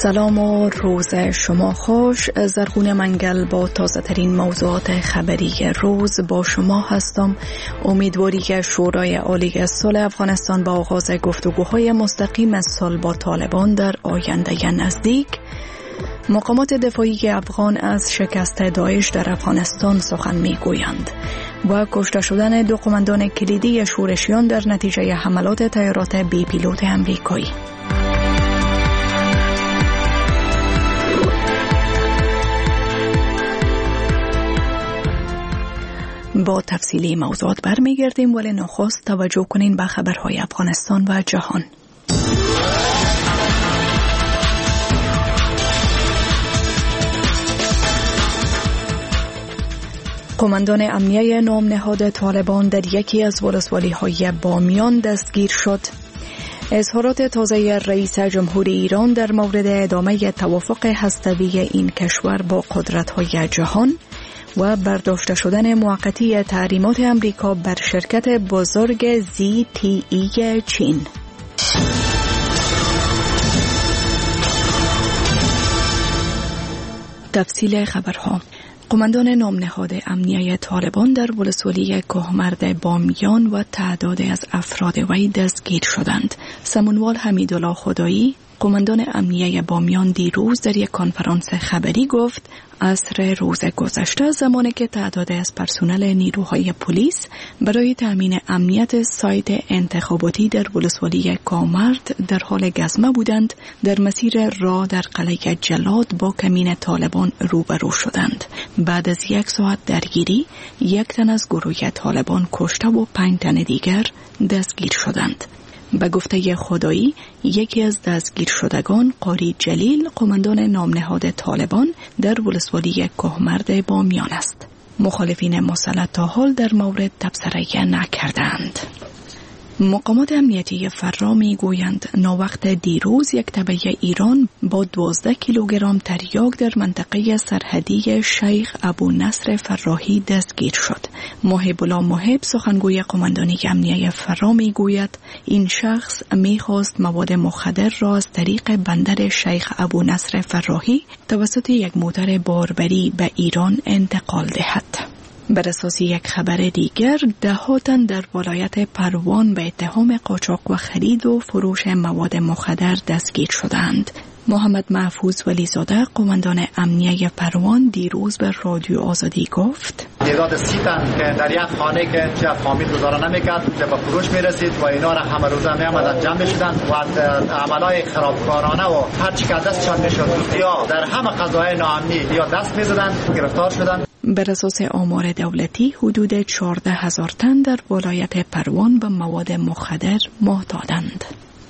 سلام و روز شما خوش. زرغون منگل با تازه ترین موضوعات خبری روز با شما هستم. امیدواری که شورای عالی صلح افغانستان با آغاز گفتگوهای مستقیم صلح با طالبان در آینده نزدیک. مقامات دفاعی افغان از شکست داعش در افغانستان سخن میگویند و کشته شدن 2 قماندان کلیدی شورشیان در نتیجه حملات طیارات بی پیلوت امریکایی. با تفصیلی موضوعات برمیگردیم، ولی نخست توجه کنین به خبرهای افغانستان و جهان. قماندان امنیه نام نهاد طالبان در یکی از ولسوالی‌های بامیان دستگیر شد. اظهارات تازه رئیس جمهوری ایران در مورد ادامه توافق هسته‌ای این کشور با قدرت‌های جهان و برداشته شدن موقتی تحریمات امریکا بر شرکت بزرگ ZTE چین. تفصیل خبرها. قماندان نام نهاد امنیه طالبان در ولسوالی کوهمرد بامیان و تعداد از افراد وی دستگیر شدند. سمونوال حمیدالله خدایی، قماندان امنیه بامیان، دیروز در یک کنفرانس خبری گفت عصر روز گذشته، زمانی که تعداد از پرسنل نیروهای پلیس برای تامین امنیت سایت انتخاباتی در ولسوالی کوهمرد در حال گزمه بودند، در مسیر راه در قلعه جلاد با کمین طالبان روبرو شدند. بعد از 1 ساعت درگیری، 1 تن از گروه طالبان کشته و 5 تن دیگر دستگیر شدند. به گفته خدایی، یکی از دستگیر شدگان قاری جلیل، قماندان نام نهاد طالبان در ولسوالی کوهمرد بامیان است. مخالفین مسلح تا حال در مورد تبصره نکردند. مقامات امنیتی فرا می گویند ناوقت دیروز یک تبعه ایران با 12 کیلوگرم تریاک در منطقه سرحدی شیخ ابو نصر فراهی دستگیر شد. محب الله محب، سخنگوی قماندانی امنیه فرا می گوید این شخص می خواست مواد مخدر را از طریق بندر شیخ ابو نصر فراهی توسط یک موتر باربری به ایران انتقال دهد. بر اساس یک خبر دیگر، 10 تن در ولایت پروان به اتهام قاچاق و خرید و فروش مواد مخدر دستگیر شدند. محمد محفوظ ولیزاده، قماندان امنیه پروان، دیروز به رادیو آزادی گفت تعداد 30 تن که در یک خانه که چه فامیل گزاره نمیکرد به فروش میرسید و اینا را همه روزه میامدن جمع میشدن و عملای خرابکارانه و هر چی که دستشان میشد یا در همه قضایای ناامنی یا دست میزدن، گرفتار شدن. بر اساس آمار دولتی، حدود 14,000 تن در ولایت پروان به مواد مخدر محتاجند.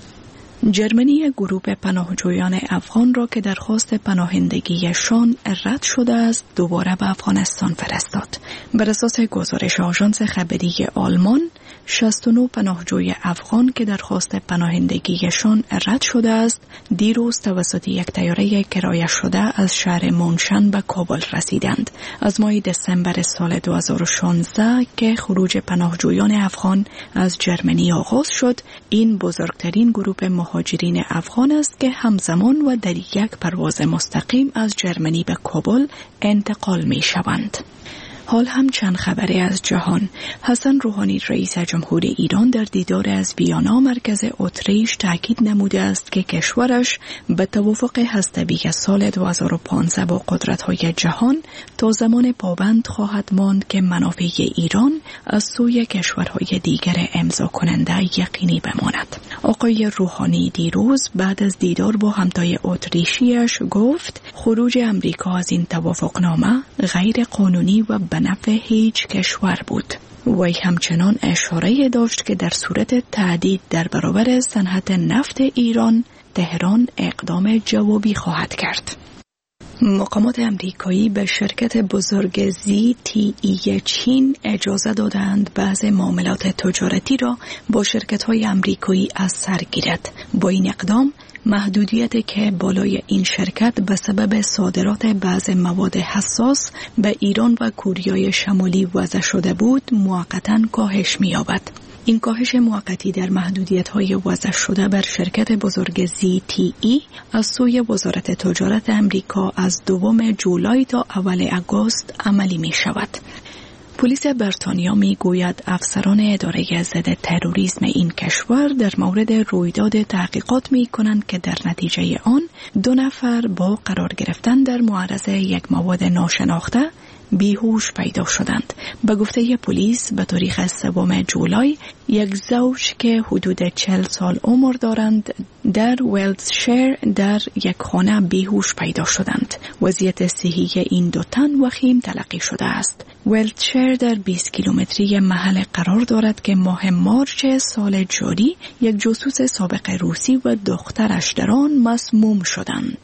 جرمنی گروه پناهجویان افغان را که درخواست پناهندگیشان رد شده است دوباره به افغانستان فرستاد. بر اساس گزارش آژانس خبری آلمان، 69 پناهجوی افغان که درخواست پناهندگیشان رد شده است دیروز توسط یک طیاره کرایه شده از شهر مونشن به کابل رسیدند. از ماه دسامبر سال 2016 که خروج پناهجویان افغان از جرمنی آغاز شد، این بزرگترین گروه مهاجرین افغان است که همزمان و در یک پرواز مستقیم از جرمنی به کابل انتقال می شوند. حال هم چند خبری از جهان. حسن روحانی رئیس جمهوری ایران در دیدار از ویانا مرکز اتریش تاکید نموده است که کشورش به توافق هسته‌ای سال 2015 با قدرت‌های جهان تا زمان پابند خواهد ماند که منافع ایران از سوی کشورهای دیگر امضا کننده یقینی بماند. آقای روحانی دیروز بعد از دیدار با همتای اتریشیش گفت خروج امریکا از این توافقنامه غیر قانونی و به نفع هیچ کشور بود. وی همچنان اشاره داشت که در صورت تهدید در برابر صنعت نفت ایران، تهران اقدام جوابی خواهد کرد. مقامات امریکایی به شرکت بزرگ ZTE چین اجازه دادند بعض معاملات تجارتی را با شرکت‌های امریکایی از سر گیرد. با این اقدام محدودیتی که بالای این شرکت به سبب صادرات بعض مواد حساس به ایران و کره شمالی وضع شده بود موقتاً کاهش می‌یابد. این کاهش موقتی در محدودیت‌های وضع شده بر شرکت بزرگ ZTE از سوی وزارت تجارت امریکا از 2 جولای تا اول آگوست عملی می شود. پلیس بریتانیا می گوید افسران اداره ضد تروریسم این کشور در مورد رویداد تحقیقات می کنند که در نتیجه آن 2 نفر با قرار گرفتن در معرض یک مواد ناشناخته بیهوش پیدا شدند. به گفته پلیس به تاریخ 3 جولای یک زوج که حدود 40 سال عمر دارند در ولتشایر در یک خانه بیهوش پیدا شدند. وضعیت صحی این 2 تن وخیم تلقی شده است. ولتشایر در 20 کیلومتری محل قرار دارد که ماه مارچ سال جاری یک جاسوس سابق روسی و دخترش در آن مسموم شدند.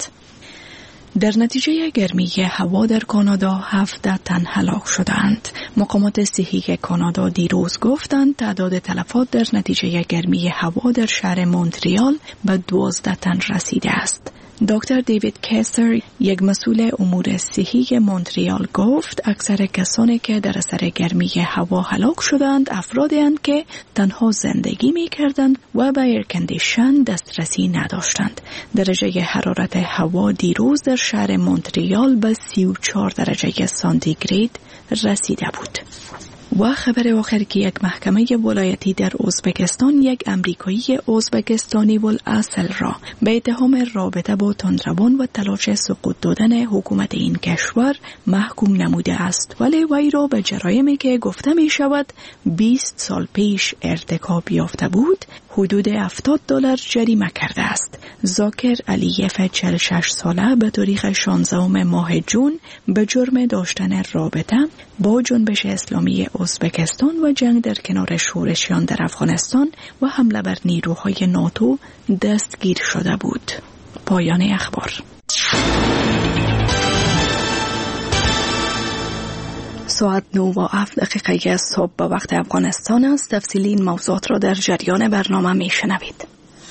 در نتیجه گرمی هوا در کانادا 17 تن هلاک شدند. مقامات صحی کانادا دیروز گفتند تعداد تلفات در نتیجه گرمی هوا در شهر مونتریال به 12 تن رسیده است. دکتر دیوید کستر، یک مسئول امور صحی مونتریال، گفت اکثر کسانی که در اثر گرمی هوا هلاک شدند افرادی اند که تنها زندگی می کردند و به ایر کندیشن دسترسی نداشتند. درجه حرارت هوا دیروز در شهر مونتریال به 34 درجه سانتیگراد رسیده بود. و خبر آخر که یک محکمه ولایتی در ازبکستان یک امریکایی ازبکستانی الاصل را به اتهام رابطه با تندروان و تلاش سقوط دادن حکومت این کشور محکوم نموده است، ولی وی را به جرایمی که گفته می شود 20 سال پیش ارتکاب یافته بود حدود $70 جریمه کرده است. زاکر علیف 46 ساله به تاریخ 16 ماه جون به جرم داشتن رابطه با جنبش اسلامی ازبکستان و جنگ در کنار شورشیان در افغانستان و حمله بر نیروهای ناتو دستگیر شده بود. پایان اخبار. ساعت 9:07 صبح به وقت افغانستان است. تفصیلی این موضوعات را در جریان برنامه می شنوید.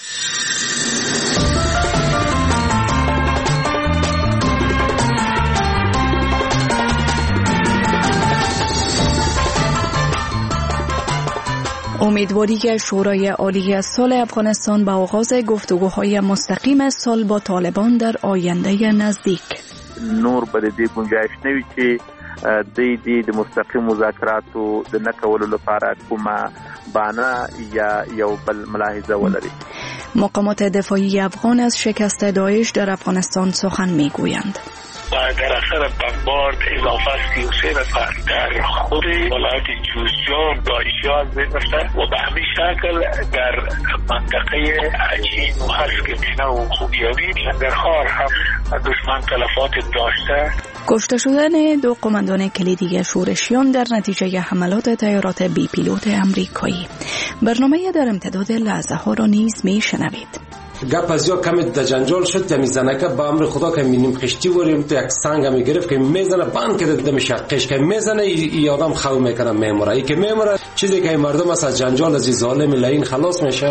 امیدواری شورای عالی صلح افغانستان به آغاز گفتگوهای مستقیم صلح با طالبان در آینده نزدیک. نور بر دې گنجائش نوي چې د مستقیم مذاکراتو د نه کولو لپاره کومه بهانه یا یو بل ملاحظه ولري. مقامات دفاعی افغان از شکست داعش در افغانستان سخن میگویند. در اثر بمبارد اضافه 33 نفر در خود ولایت جوزجان داعشی ها از بین رفتن و به همین شکل در منطقه عجین و حسکمینه و خوبیانی شنگرخوار هم دشمن تلفات داشته. کشته شدن 2 قماندان کلیدی شورشیان در نتیجه حملات طیارات بی پیلوت امریکایی. برنامه در امتداد لحظه ها را نیز می شنوید. گپ از یا کمی در جنجال شد که میزنکه با امر خدا که مینیم خشتی وریم تو یک سنگ همی گرفت که میزنه بند که دم شقش که میزنه ای آدم خو میکنه میموره ای که میموره چیزی که مردم از جنجال از ظالم لعین خلاص میشه.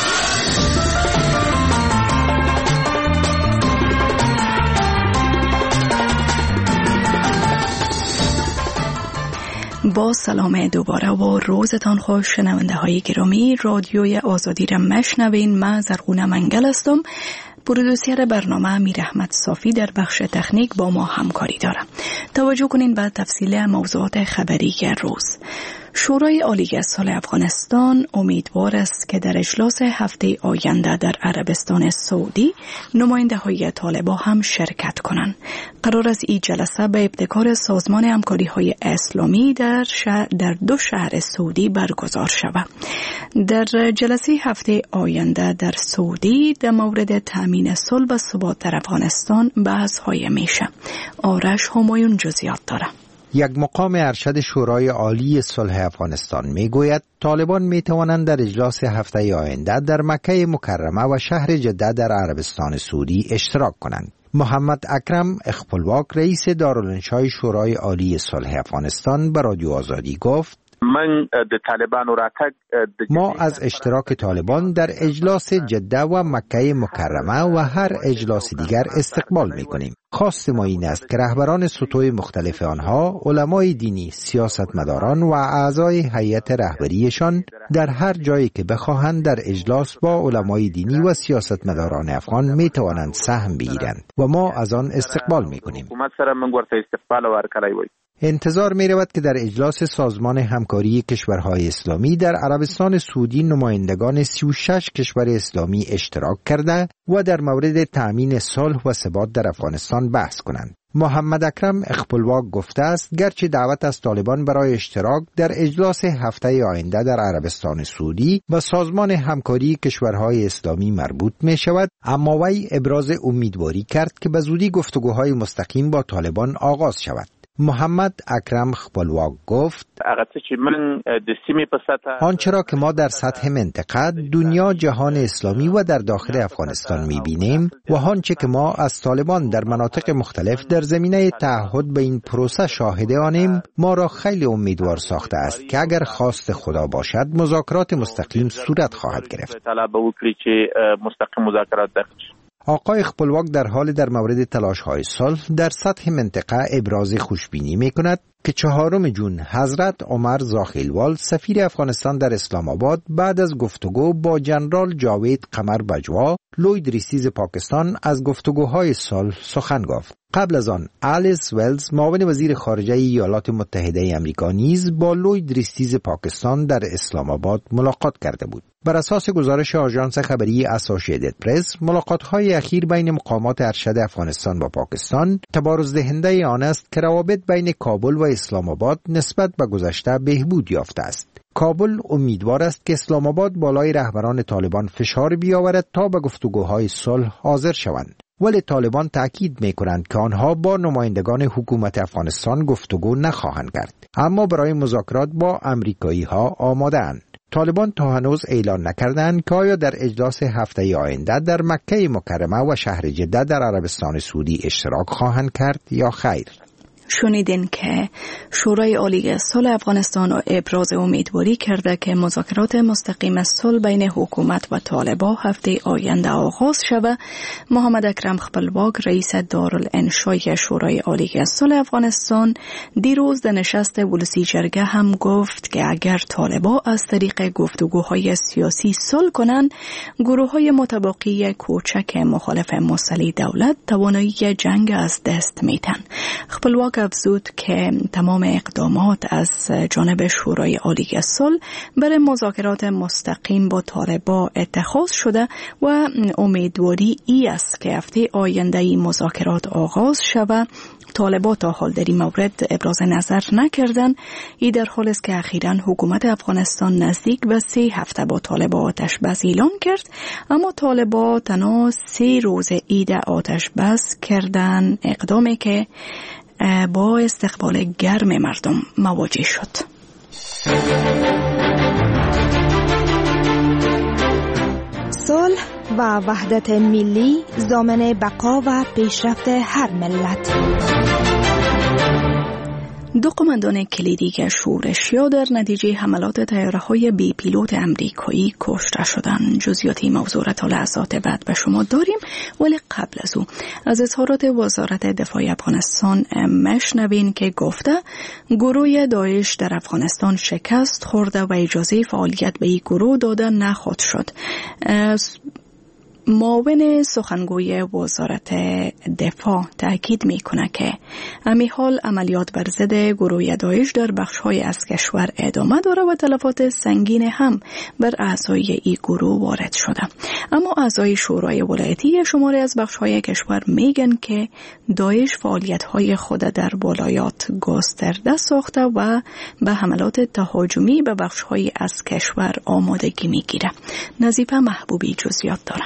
با سلام دوباره و روزتان خوش شنونده های گرامی. رادیوی آزادی را مشنوین. من زرغونه منگل هستم. پرودوسر برنامه امیر احمد صافی در بخش تکنیک با ما همکاری دارم. توجه کنین به تفصیل موضوعات خبری روز. شورای عالی صلح افغانستان امیدوار است که در اجلاس هفته آینده در عربستان سعودی نماینده های طالبان هم شرکت کنند. قرار است این جلسه به ابتکار سازمان همکاری های اسلامی در 2 شهر سعودی برگزار شود. در جلسه هفته آینده در سعودی در مورد تامین صلح و ثبات در افغانستان بحث های میشه. آرش همایون جزئیات داره. یک مقام ارشد شورای عالی صلح افغانستان میگوید طالبان میتوانند در اجلاس هفته آینده در مکه مکرمه و شهر جده در عربستان سعودی اشتراک کنند. محمد اکرم اخپلواک رئیس دارالانشای شورای عالی صلح افغانستان به رادیو آزادی گفت ما از اشتراک طالبان در اجلاس جده و مکه مکرمه و هر اجلاس دیگر استقبال می‌کنیم. خواست ما این است که رهبران سطوح مختلف آنها، علمای دینی، سیاستمداران و اعضای هیئت رهبریشان در هر جایی که بخواهند در اجلاس با علمای دینی و سیاستمداران افغان می توانند سهم بگیرند و ما از آن استقبال می کنیم. انتظار می رود که در اجلاس سازمان همکاری کشورهای اسلامی در عربستان سعودی نمایندگان 36 کشور اسلامی اشتراک کرده و در مورد تأمین صلح و ثبات در افغانستان بحث کنند. محمد اکرم اخپلواک گفته است گرچه دعوت از طالبان برای اشتراک در اجلاس هفته آینده در عربستان سعودی و سازمان همکاری کشورهای اسلامی مربوط می شود، اما وی ابراز امیدواری کرد که به زودی گفتگوهای مستقیم با طالبان آغاز شود. محمد اکرم خپلواک گفت آنچه را که ما در سطح منطقه، دنیا، جهان اسلامی و در داخل افغانستان می‌بینیم و آنچه که ما از طالبان در مناطق مختلف در زمینه تعهد به این پروسه شاهد آنیم، ما را خیلی امیدوار ساخته است که اگر خواست خدا باشد مذاکرات مستقیم صورت خواهد گرفت. آقای خپلواک در حال در مورد تلاش‌های صلح در سطح منطقه ابراز خوشبینی می‌کند که 4 جون حضرت عمر زاخیلوال سفیر افغانستان در اسلام آباد بعد از گفتگو با جنرال جاوید قمر بجوا لوید ریستیز پاکستان از گفتگوهای صلح سخن گفت. قبل از آن آلیس ولز معاون وزیر خارجه ایالات متحده آمریکا نیز با لوید ریستیز پاکستان در اسلام آباد ملاقات کرده بود. بر اساس گزارش آژانس خبری اسوسییتد پرس، ملاقات‌های اخیر بین مقامات ارشد افغانستان با پاکستان تبارزدهنده آن است که روابط بین کابل و اسلام آباد نسبت به گذشته بهبود یافته است. کابل امیدوار است که اسلام آباد بالای رهبران طالبان فشار بیاورد تا به گفتگوهای صلح حاضر شوند. ولی طالبان تأکید می‌کنند که آنها با نمایندگان حکومت افغانستان گفتگو نخواهند کرد، اما برای مذاکرات با آمریکایی‌ها آماده‌اند. طالبان تا هنوز اعلان نکردند که آیا در اجلاس هفته آینده در مکه مکرمه و شهر جده در عربستان سعودی اشتراک خواهند کرد یا خیر. شنیدین که شورای عالی صلح افغانستان ابراز امیدواری کرده که مذاکرات مستقیم صلح بین حکومت و طالبان هفته آینده آغاز شود. محمد اکرم خپلواک رئیس دارالانشای شورای عالی صلح افغانستان دیروز در نشست ولسی جرگه هم گفت که اگر طالبان از طریق گفتگوهای سیاسی صلح کنند، گروه‌های متباقی کوچک مخالف مسلح دولت توانایی جنگ از دست میتن. خپلواک افزود که تمام اقدامات از جانب شورای عالی صلح برای مذاکرات مستقیم با طالبان اتخاذ شده و امیدواری ای است که هفته آینده این مذاکرات آغاز شود. طالبان تا حال در این مورد ابراز نظر نکردند. ای در حال است که اخیراً حکومت افغانستان نزدیک به 3 هفته با طالبان آتش بس اعلان کرد، اما طالبان تنها 3 روز عید آتش بس کردن، اقدامی که با استقبال گرم مردم مواجه شد. صلح و وحدت ملی ضامن بقا و پیشرفت هر ملت. 2 قماندان کلیدی که شورشیا در نتیجه حملات طیاره‌های بی پیلوت امریکایی کشته شدند. جزئیات این موضوع را تا لحظات بعد به شما داریم، ولی قبل از او از اظهارات وزارت دفاع افغانستان مشنوین که گفته گروه داعش در افغانستان شکست خورده و اجازه فعالیت به این گروه داده نخواهد شد. معاون سخنگوی وزارت دفاع تاکید میکنه که امی حال عملیات بر ضد گروه داعش در بخش‌های از کشور ادامه داره و تلفات سنگین هم بر اعضای این گروه وارد شده. اما اعضای شورای ولایتی شماری از بخش‌های کشور میگن که داعش فعالیت‌های خود در ولایات گسترده ساخته و به حملات تهاجمی به بخش‌های از کشور آمادگی میگیره. نظیفه محبوبی جزئیات داره.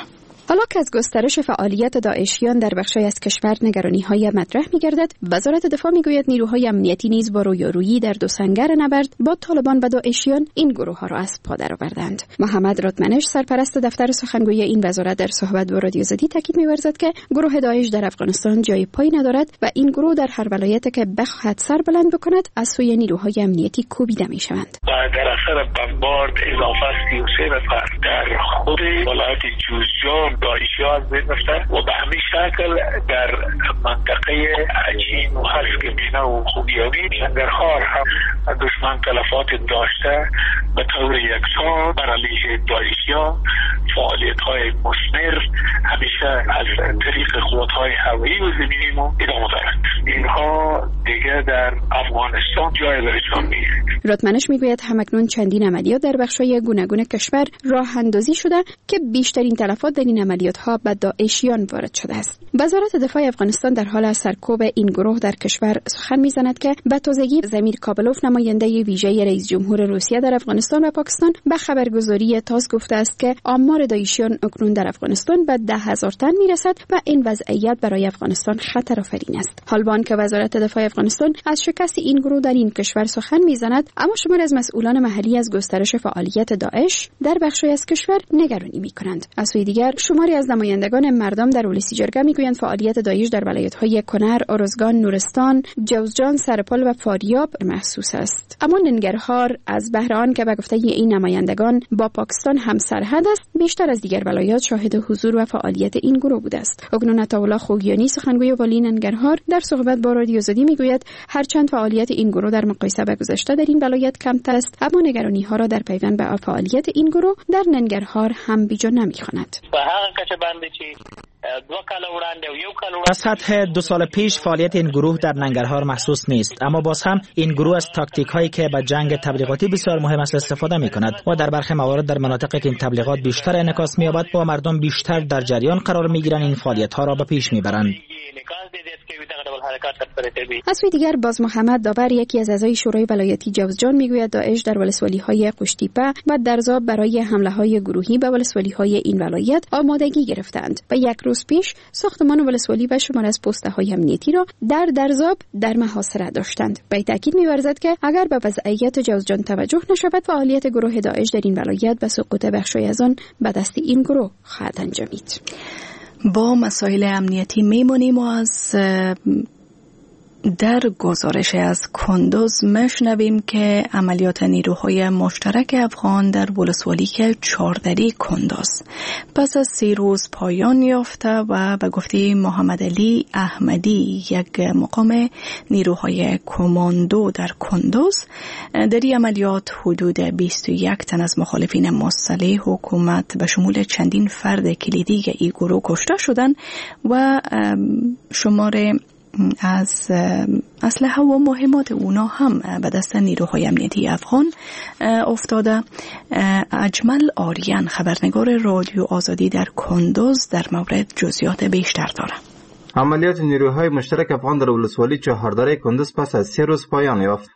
حالا که از گسترش فعالیت داعشیان در بخشی از کشور نگرانی‌های مطرح می‌گردد، وزارت دفاع می‌گوید نیروهای امنیتی نیز با رویارویی در دو سنگر نبرد با طالبان و داعشیان این گروه‌ها را از پا درآوردند. محمد رتمنش، سرپرست دفتر سخنگوی این وزارت، در صحبت با رادیو زدی تاکید می‌ورزد که گروه داعش در افغانستان جای پای ندارد و این گروه در هر ولایتی که بخواهد سر بلند بکند از سوی نیروهای امنیتی کوبیده می‌شوند. در اثر بمبارد اضافه 33 نفر در خود ولایت جوزجان داعشی‌ها از بین رفتند و به همین شکل در منطقه عجین و حسک بینه و خوگیانی ننگرهار هم دشمن تلفات داشته به طور یکسان بر علیه داعشی‌ها فعالیت‌های مثمر همیشه از طریق قوت‌های هوایی و زمینی ما ادامه دارند. اینها دیگه در افغانستان جای برشان نیست. رتمنش میگوید همکنون چندین عملیات در بخش‌های گوناگون کشور راه اندازی شده که بیشترین تلفات در این عملیات‌ها به داعشیان وارد شده است. وزارت دفاع افغانستان در حال سرکوب این گروه در کشور سخن می‌زند که به تازگی زمیر کابلوف، نماینده ویژه رئیس جمهور روسیه در افغانستان و پاکستان، به خبرگزاری تاس گفته است که آمار داعشیان اکنون در افغانستان به 10,000 تن می‌رسد و این وضعیت برای افغانستان خطرآفرین است. حالبان که وزارت دفاع افغانستان از شکست این گروه در این کشور سخن می‌زند، اما شماری از مسئولان محلی از گسترش فعالیت داعش در بخشی از کشور نگرانی می‌کنند. از سوی دیگر شماری از نمایندگان مردم در اولسی جرگه می‌گویند فعالیت داعش در ولایت‌های کنر، ارزگان، نورستان، جوزجان، سرپل و فاریاب محسوس است. اما ننگرهار از بهر آن که به گفته این نمایندگان با پاکستان هم سرحد است، بیشتر از دیگر ولایات شاهد حضور و فعالیت این گروه بوده است. اکنون عطاالله خوگیانی، سخنگوی والی ننگرهار، در صحبت با رادیو زدی می‌گوید هرچند فعالیت این گروه در مقایسه با گذشته در این ولایت کمتر است، اما نگرانی‌ها را در پیوند به فعالیت این گروه در ننگرهار هم بیجا نمی‌خواند. از سطح 2 سال پیش فعالیت این گروه در ننگرهار محسوس نیست، اما باز هم این گروه از تاکتیک هایی که به جنگ تبلیغاتی بسیار مهم است استفاده می کند و در برخی موارد در مناطقی که این تبلیغات بیشتر انعکاس می یابد و مردم بیشتر در جریان قرار می گیرند این فعالیت ها را به پیش می برند. از سوی دیگر باز محمد داور، یکی از اعضای شورای ولایتی جوزجان، میگوید داعش در ولسوالی‌های قشتیپه و درزاب برای حمله‌های گروهی به ولسوالی‌های این ولایت آمادگی گرفتند و یک روز پیش ساختمان ولسوالی و شمار از پست‌های امنیتی را در درزاب در محاصره داشتند. به تاکید می‌ورزد که اگر به وضعیت جوزجان توجه نشود، فعالیت گروه داعش در این ولایت به سقوط بخشی از آن به دست این گروه خواهد انجامید. با مسائل امنیتی میمونیم و از در گزارش از کندوز مشنویم که عملیات نیروهای مشترک افغان در ولسوالی چهاردری کندوز پس از 3 روز پایان یافته و به گفته محمد علی احمدی، یک مقام نیروهای کماندو در کندوز، در این عملیات حدود 21 تن از مخالفین مسلح حکومت به شمول چندین فرد کلیدی این گروه کشته شدند و شمار از اسلحه و مهمات اونا هم به دست نیروهای امنیتی افغان افتاده. اجمل آریان، خبرنگار رادیو آزادی در کندوز، در مورد جزئیات بیشتر داره. عملیات نیروهای مشترک افغان در ولسوالی چهاردری کندوز پس از 3 روز پایان یافت.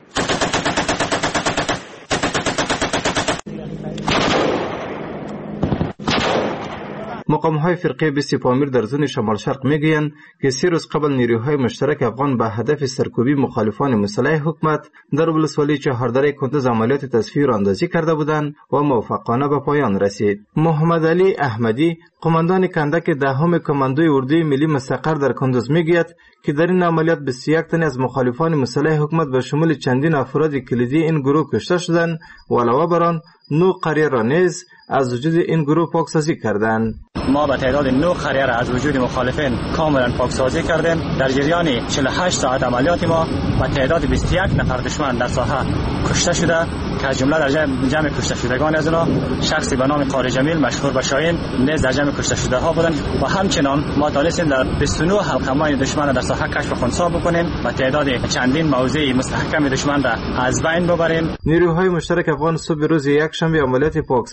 مقام‌های فرقه 20 پامیر در زون شمال شرق میگویند که 3 روز قبل نیروهای مشترک افغان به هدف سرکوبی مخالفان مسلح حکومت در ولسوالی چهاردری کندوز عملیات تصفیه اندازی کرده بودند و موفقانه به پایان رسید. محمد علی احمدی، قماندان کندک 10 کماندوی اردوی ملی مستقر در کندوز میگوید که در این عملیات 21 تن از مخالفان مسلح حکومت به شمول چندین افراد کلیدی این گروه کشته شدند و علاوه بر آن 9 قریه را نیز از وجود این گروه پاکسازی کردند. ما به تعداد 9 قریه را از وجود مخالفین کاملا پاکسازی کردیم. در جریان 48 ساعت عملیات ما به تعداد 21 نفر دشمن در ساحه کشته شده که از جمله در جمع کشته شدگان از اونا شخصی به نام قاری جمیل مشهور به شاهین نیز در جمع کشته شده ها بودند و همچنان ما تونستیم در 29 حلقه دشمن در ساحه کشف خنثی بکنیم و تعداد چندین موضع مستحکم دشمن را از بین ببریم. نیروهای مشترک افغان صبح روز یکشنبه عملیات پاکسازی را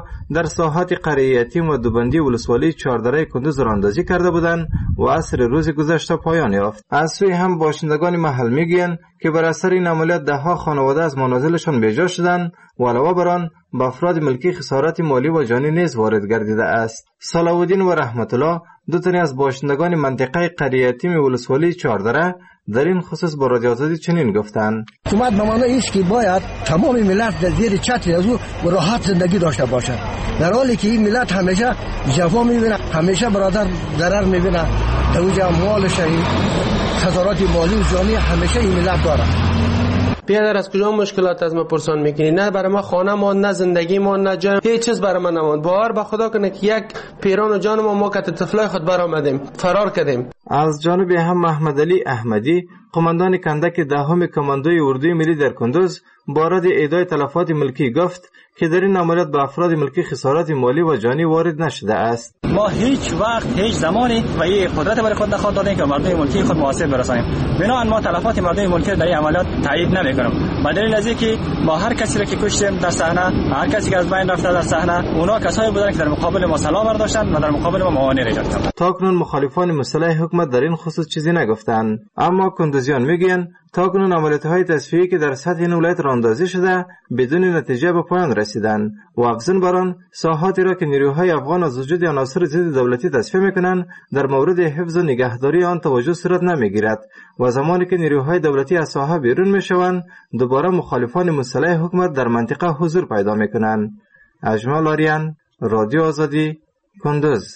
در ساحات قریه یتیم و دوبندی ولسوالی چهاردره کندوز راندازی کرده بودند و عصر روز گذشته پایان یافت. از سوی هم باشندگان محل میگویند که بر اثر این عملیات دهها خانواده از منازلشان بیجا شدند و علاوه بر آن به افراد ملکی خسارت مالی و جانی نیز وارد گردیده است. صلاح‌الدین و رحمت الله دو تنی از باشندگان منطقه قریه یتیم ولسوالی چهاردره در این خصوص با رادیو آزادی چنین گفتند: حکومت به معنی است که باید تمام ملت در زیر چتر از او راحت زندگی داشته باشد، در حالی که این ملت همیشه جفا میبینه، همیشه برادر ضرر میبینه، در اونجا مالش خسارات مالی و جانی همیشه این ملت داره. بیادر از کجا مشکلات از ما پرسان میکنی؟ نه برای ما خانه مان، نه زندگی مان، نه جان، هیچ چیز برای ما نماند. باور به خدا کنه که یک پیران و جان ما که طفلای خود برآمدیم، فرار کردیم. از جانب هم محمد علی احمدی، قماندان کندک دهم کماندوی اردوی ملی در کندوز، بارد ایدای تلفات ملکی گفت که در این عملیات به افراد ملکی خسارات مالی و جانی وارد نشده است. ما هیچ وقت هیچ زمانی و این قدرت برای خود نخواهد دادیم که مردم ملکی خود محاسب برسانیم. بنابراین ما تلفات مردم ملکی در این عملیات تایید نمی‌کنیم. به دلیل از اینکه ما هر کسی را که کشتیم در صحنه، هر کسی که از بین رفته در صحنه، اونا کسایی بودند که در مقابل ما سلاح برداشتند و در مقابل ما معاونت ایجاد کردند. تاکنون مخالفان مسلح حکومت در این خصوص چیزی نگفتند، اما کندوزیان میگن تاکنون عملیات‌های تصفیه‌ای که در سطح این ولایت راندازی شده بدون نتیجه به پایان رسیدند و افزون بر آن ساحاتی را که نیروهای افغان از وجود عناصر ضد دولتی تصفیه میکنند در مورد حفظ و نگهداری آن توجه صورت نمیگیرد و زمانی که نیروهای دولتی از ساحه بیرون میشوند دوباره مخالفان مسلح حکومت در منطقه حضور پیدا میکنند. اجمل آریان، رادیو آزادی، کندوز.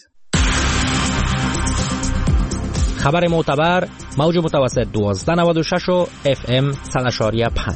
خبر معتبر، موج متوسط 1296 و FM 100.5.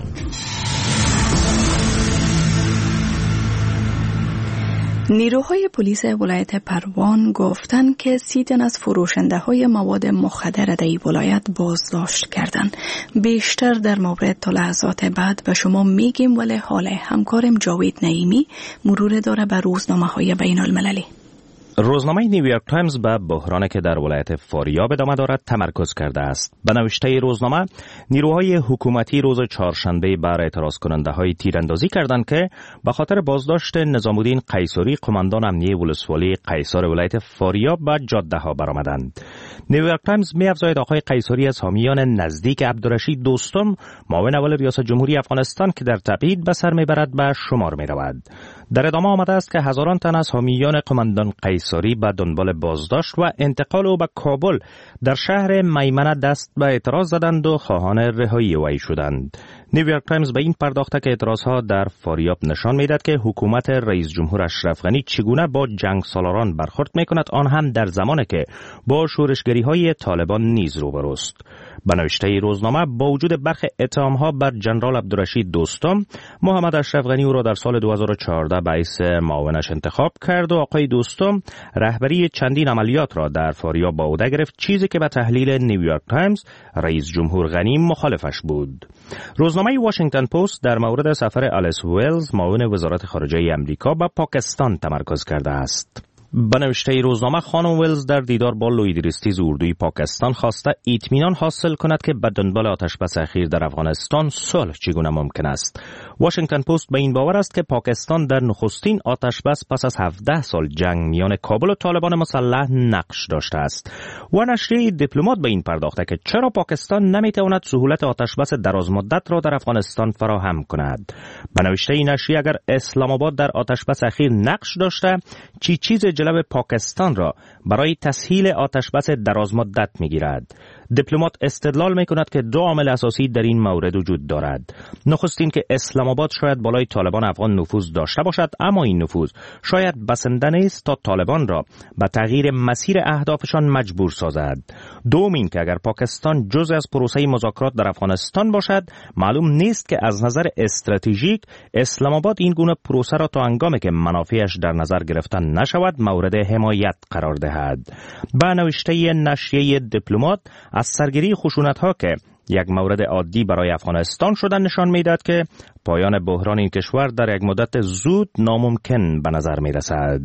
نیروهای پلیس ولایت پروان گفتند که 30 تن از فروشنده های مواد مخدر در این ولایت بازداشت کردند. بیشتر در مورد تا لحظات بعد به شما میگیم، ولی حال همکارم جاوید نعیمی مرور داره به روزنامه های بین المللی. روزنامه نیویورک تایمز به بحرانی که در ولایت فاریاب ادامه دارد تمرکز کرده است. به نوشته روزنامه، نیروهای حکومتی روز چهارشنبه بر اعتراض کننده های تیراندازی کردند که به خاطر بازداشت نظامالدین قیصری، قماندان امنیه ولسوالی قیصر ولایت فاریاب، به جاده ها برآمدند. نیویورک تایمز می‌افزاید آقای قیصری از حامیان نزدیک عبدالرشید دوستم، معاون اول ریاست جمهوری افغانستان که در تبعید به سر میبرد، به شمار می‌رود. در ادامه آمده است که هزاران تن از حامیان قماندان قیصری به دنبال بازداشت و انتقال او به کابل در شهر میمنه دست به اعتراض زدند و خواهان رهایی وی شدند. نیویورک تایمز به این پرداخته که اعتراضها در فاریاب نشان می‌دهد که حکومت رئیس جمهور اشرف غنی چگونه با جنگ سالاران برخورد می‌کند، آن هم در زمانی که با شورشگری‌های طالبان نیز روبروست. به نوشته روزنامه، با وجود برخی اتهام‌ها بر جنرال عبدالرشید دوستم، محمد اشرف غنی او را در سال 2014 رئیس معاونش انتخاب کرد و آقای دوستم رهبری چندین عملیات را در فاریاب به عهده گرفت، چیزی که به تحلیل نیویورک تایمز رئیس جمهور غنی مخالفش بود. روزنامه واشنگتن پست در مورد سفر آلیس ویلز، معاون وزارت خارجه آمریکا، به پاکستان تمرکز کرده است. به نوشته روزنامه، خانم ویلز در دیدار با لوید ریستیز اردوی پاکستان خواسته اطمینان حاصل کند که به دنبال آتشبس اخیر در افغانستان صلح چگونه ممکن است. واشنگتن پست به این باور است که پاکستان در نخستین آتشبس پس از 17 سال جنگ میان کابل و طالبان مسلح نقش داشته است و نشریه دیپلمات به این پرداخته که چرا پاکستان نمیتواند سهولت آتشبس درازمدت را در افغانستان فراهم کند. به نوشته این نشریه، اگر اسلام آباد در آتشبس اخیر نقش داشته، چیز جلب پاکستان را برای تسهیل آتشبس درازمدت میگیرد. دیپلمات استدلال میکند که دو عامل اساسی در این مورد وجود دارد. نخستین که اسلام آباد شاید بالای طالبان افغان نفوذ داشته باشد، اما این نفوذ شاید بسنده نیست تا طالبان را به تغییر مسیر اهدافشان مجبور سازد. دوم این که اگر پاکستان جزء از پروسه مذاکرات در افغانستان باشد، معلوم نیست که از نظر استراتژیک اسلام آباد این گونه پروسه را تا هنگامی که منافعش در نظر گرفته نشود مورد حمایت قرار دهد. به نوشته نشریه دیپلمات، از سرگیری خشونت‌ها که یک مورد عادی برای افغانستان شدن نشان می‌دهد که پایان بحران این کشور در یک مدت زود ناممکن به نظر می‌رسد.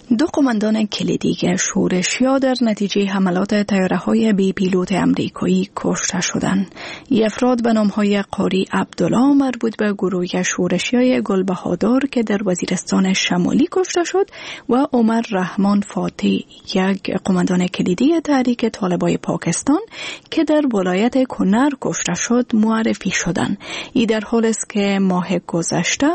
دو قماندان کلیدی شورشیا در نتیجه حملات طیاره‌های بی پیلوت امریکایی کشته شدند. افراد به نام‌های قاری عبدالله مربوط به گروه شورشیای گلبهادر که در وزیرستان شمالی کشته شد و عمر رحمان فاتی، یک قماندان کلیدی تحریک طالبای پاکستان که در ولایت کنر کشته شد معرفی شدند. این در حالی است که ماه گذشته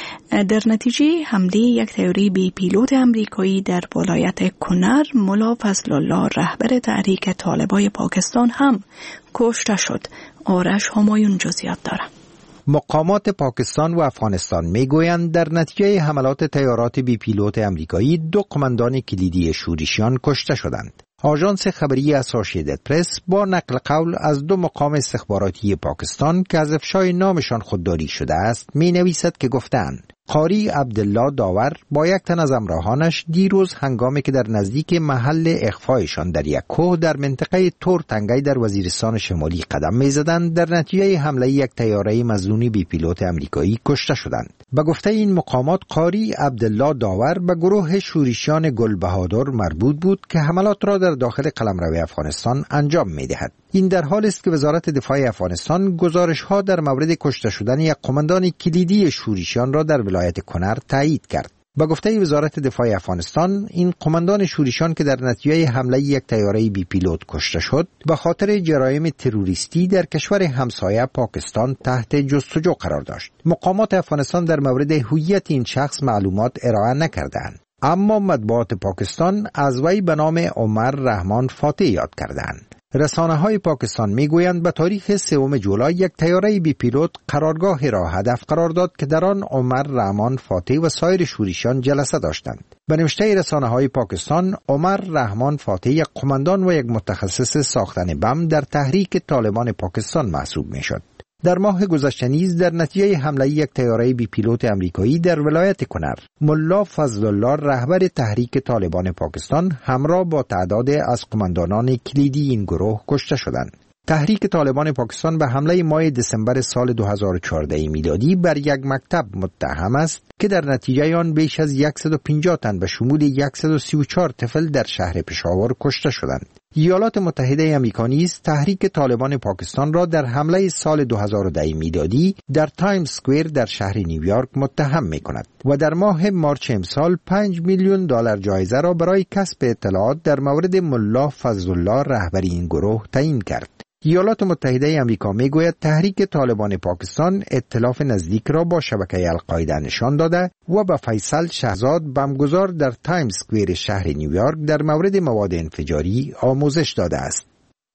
در نتیجه حمله یک طیاره بی پیلوت امریکایی در ولایت کنر ملا فضل الله رهبر تحریک طالبای پاکستان هم کشته شد. آرش همایون جزئیات دارد. مقامات پاکستان و افغانستان میگویند در نتیجه حملات طیارات بی پیلوت امریکایی 2 قماندان کلیدی شورشیان کشته شدند. آژانس خبری اسوسییتد پرس با نقل قول از 2 مقام استخباراتی پاکستان که از افشای نامشان خودداری شده است می نویسد که گفتند قاری عبدالله داور با یک تن از همراهانش دیروز هنگامی که در نزدیک محل اخفایشان در یک کوه در منطقه تور تنگی در وزیرستان شمالی قدم می‌زدند در نتیجه حمله یک طیاره مظنون بی پیلوت امریکایی کشته شدند. به گفته این مقامات قاری عبدالله داور به گروه شورشیان گلبهادر مربوط بود که حملات را در داخل قلمرو افغانستان انجام می‌دهد. این در حالی است که وزارت دفاع افغانستان گزارش‌ها در مورد کشته شدن یک قماندان کلیدی شورشیان را در ولایت کنر تایید کرد. با گفته وزارت دفاع افغانستان این قماندان شورشیان که در نتیجه حمله یک طیاره بی پیلوت کشته شد به خاطر جرایم تروریستی در کشور همسایه پاکستان تحت جستجو قرار داشت. مقامات افغانستان در مورد هویت این شخص معلومات ارائه نکردند، اما مطبوعات پاکستان از وی به نام عمر رحمان فاتی یاد کردند. رسانه‌های پاکستان میگویند به تاریخ 3 جولای یک طیاره بی پیلوت قرارگاهی را هدف قرار داد که در آن عمر رحمان فاتی و سایر شورشیان جلسه داشتند. به نوشته رسانه‌های پاکستان، عمر رحمان فاتی یک قماندان و یک متخصص ساختن بم در تحریک طالبان پاکستان محسوب میشد. در ماه گذشته نیز در نتیجه حمله یک طیاره بی پیلوت امریکایی در ولایت کنر، ملا فضل الله رهبر تحریک طالبان پاکستان همراه با تعداد از قماندانان کلیدی این گروه کشته شدند. تحریک طالبان پاکستان به حمله ماه دسامبر سال 2014 میلادی بر یک مکتب متهم است که در نتیجه آن بیش از 150 تن به شمول 134 طفل در شهر پشاور کشته شدند. ایالات متحده آمریکا نیز تحریک طالبان پاکستان را در حمله سال 2010 میلادی در تایمز اسکوئر در شهر نیویورک متهم می‌کند و در ماه مارچ امسال $5 میلیون جایزه را برای کسب اطلاعات در مورد ملا فضل الله رهبر این گروه تعیین کرد. ایالات متحده آمریکا میگوید تحریک طالبان پاکستان ائتلاف نزدیک را با شبکه القاعده نشان داده و به فیصل شهزاد بمبگذار در تایمز اسکوئر شهر نیویورک در مورد مواد انفجاری آموزش داده است.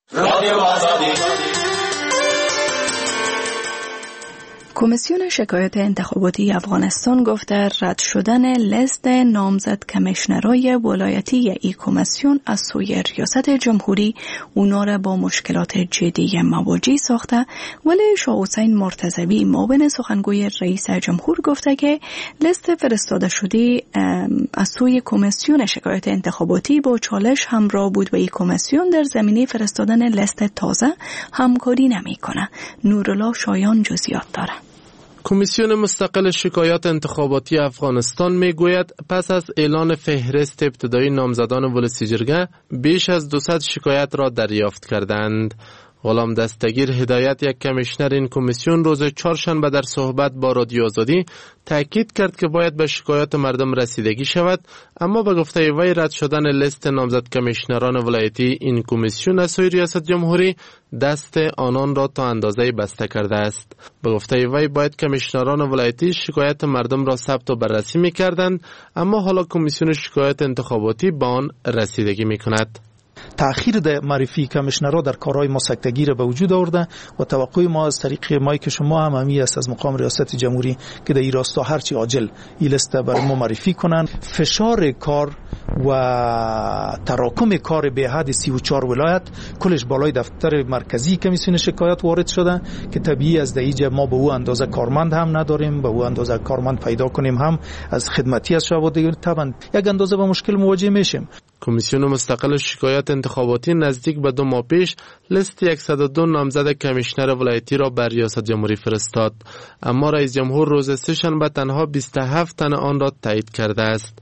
کمیسیون شکایات انتخاباتی افغانستان گفته رد شدن لیست نامزد کمیشنرای ولایتی ای کمیسیون از سوی ریاست جمهوری اونا را با مشکلات جدی مواجه ساخته، ولی شاه حسین مرتضوی معاون سخنگوی رئیس جمهور گفته که لیست فرستاده شده از سوی کمیسیون شکایات انتخاباتی با چالش همراه بود و ای کمیسیون در زمینه فرستادن لیست تازه همکاری نمی‌کنه. نورالله شایان جزئیات داره. کمیسیون مستقل شکایات انتخاباتی افغانستان میگوید پس از اعلان فهرست ابتدایی نامزدان ولسیجرگه بیش از 200 شکایت را دریافت کردند. غلام دستگیر هدایت یک کمیشنر این کمیسیون روز چهارشنبه در صحبت با رادیو آزادی تاکید کرد که باید به شکایات مردم رسیدگی شود، اما به گفته وی رد شدن لیست نامزد کمیشنران ولایتی این کمیسیون از سوی ریاست جمهوری دست آنان را تا اندازه بسته کرده است. به گفته وی باید کمیشنران ولایتی شکایت مردم را ثبت و بررسی می‌کردند، اما حالا کمیسیون شکایات انتخاباتی به آن رسیدگی می‌کند. تأخیر در معرفی کمیشنرها در کارهای ما سکتگی را به وجود آورده و توقع ما از طریق مایک شما هم همی است از مقام ریاست جمهوری که در این راستا هرچی عاجل این لیست برای ما معرفی کنند. فشار کار و تراکم کار به حد 34 ولایت کلش بالای دفتر مرکزی کمیسیون شکایات وارد شده که طبیعی از دیجه ما به او اندازه کارمند هم نداریم، به او اندازه کارمند پیدا کنیم هم از خدمتی از شما دیگر طبعا یک اندازه با مشکل مواجه میشیم. کمیسیون مستقل شکایات انتخاباتی نزدیک به 2 ماه پیش لیست 102 نامزد کمیشنر ولایتی را بر ریاست جمهوری فرستاد، اما رئیس جمهور روز سه‌شنبه تنها 27 تن آن را تایید کرده است.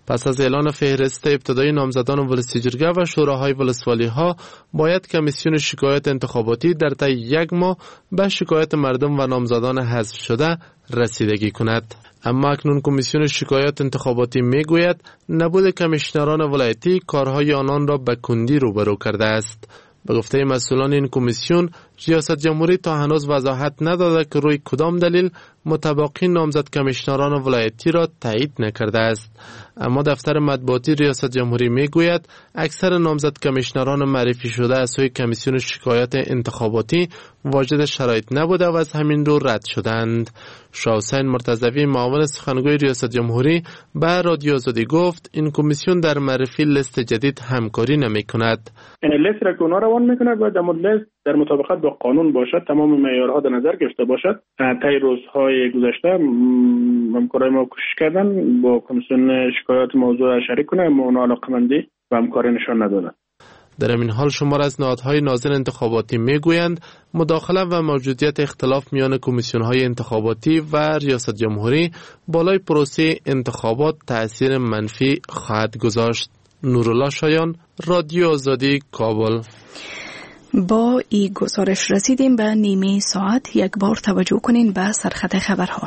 پس از اعلان فهرست ابتدایی نامزدان ولسی جرگه و شوراهای ولسوالی ها باید کمیسیون شکایات انتخاباتی در طی 1 ماه به شکایات مردم و نامزدان حذف شده رسیدگی کند. اما اکنون کمیسیون شکایات انتخاباتی میگوید نبود کمیشنران ولایتی کارهای آنان را به کندی روبرو کرده است. به گفته مسئولان این کمیسیون، ریاست جمهوری تا هنوز وضاحت نداده که روی کدام دلیل متباقی نامزد کمیشنران ولایتی را تایید نکرده است. اما دفتر مطبوعاتی ریاست جمهوری میگوید اکثر نامزد کمیشنران معرفی شده از سوی کمیسیون شکایات انتخاباتی واجد شرایط نبوده و از همین رو رد شدند. شاه حسین مرتضوی معاون سخنگوی ریاست جمهوری به رادیو آزادی گفت این کمیسیون در معرفی لیست جدید همکاری نمی کند. یعنی لیست را که اونا روان میکند و در مطابقت با قانون باشد، تمام معیارها در نظر گرفته باشد. طی روزهای گذشته همکارای ما کوشش کردن با کمیسیون شکایات موضوع شریک کنه، اما اونا علاقه‌مندی و همکاری نشان ندادن. در این حال شمار از نهادهای ناظر انتخاباتی میگویند مداخله و موجودیت اختلاف میان کمیسیون‌های انتخاباتی و ریاست جمهوری بالای پروسه انتخابات تأثیر منفی خواهد گذاشت. نورالله شایان، رادیو آزادی، کابل. با این گزارش رسیدیم به نیمه ساعت. یک بار توجه کنین به سرخط خبرها.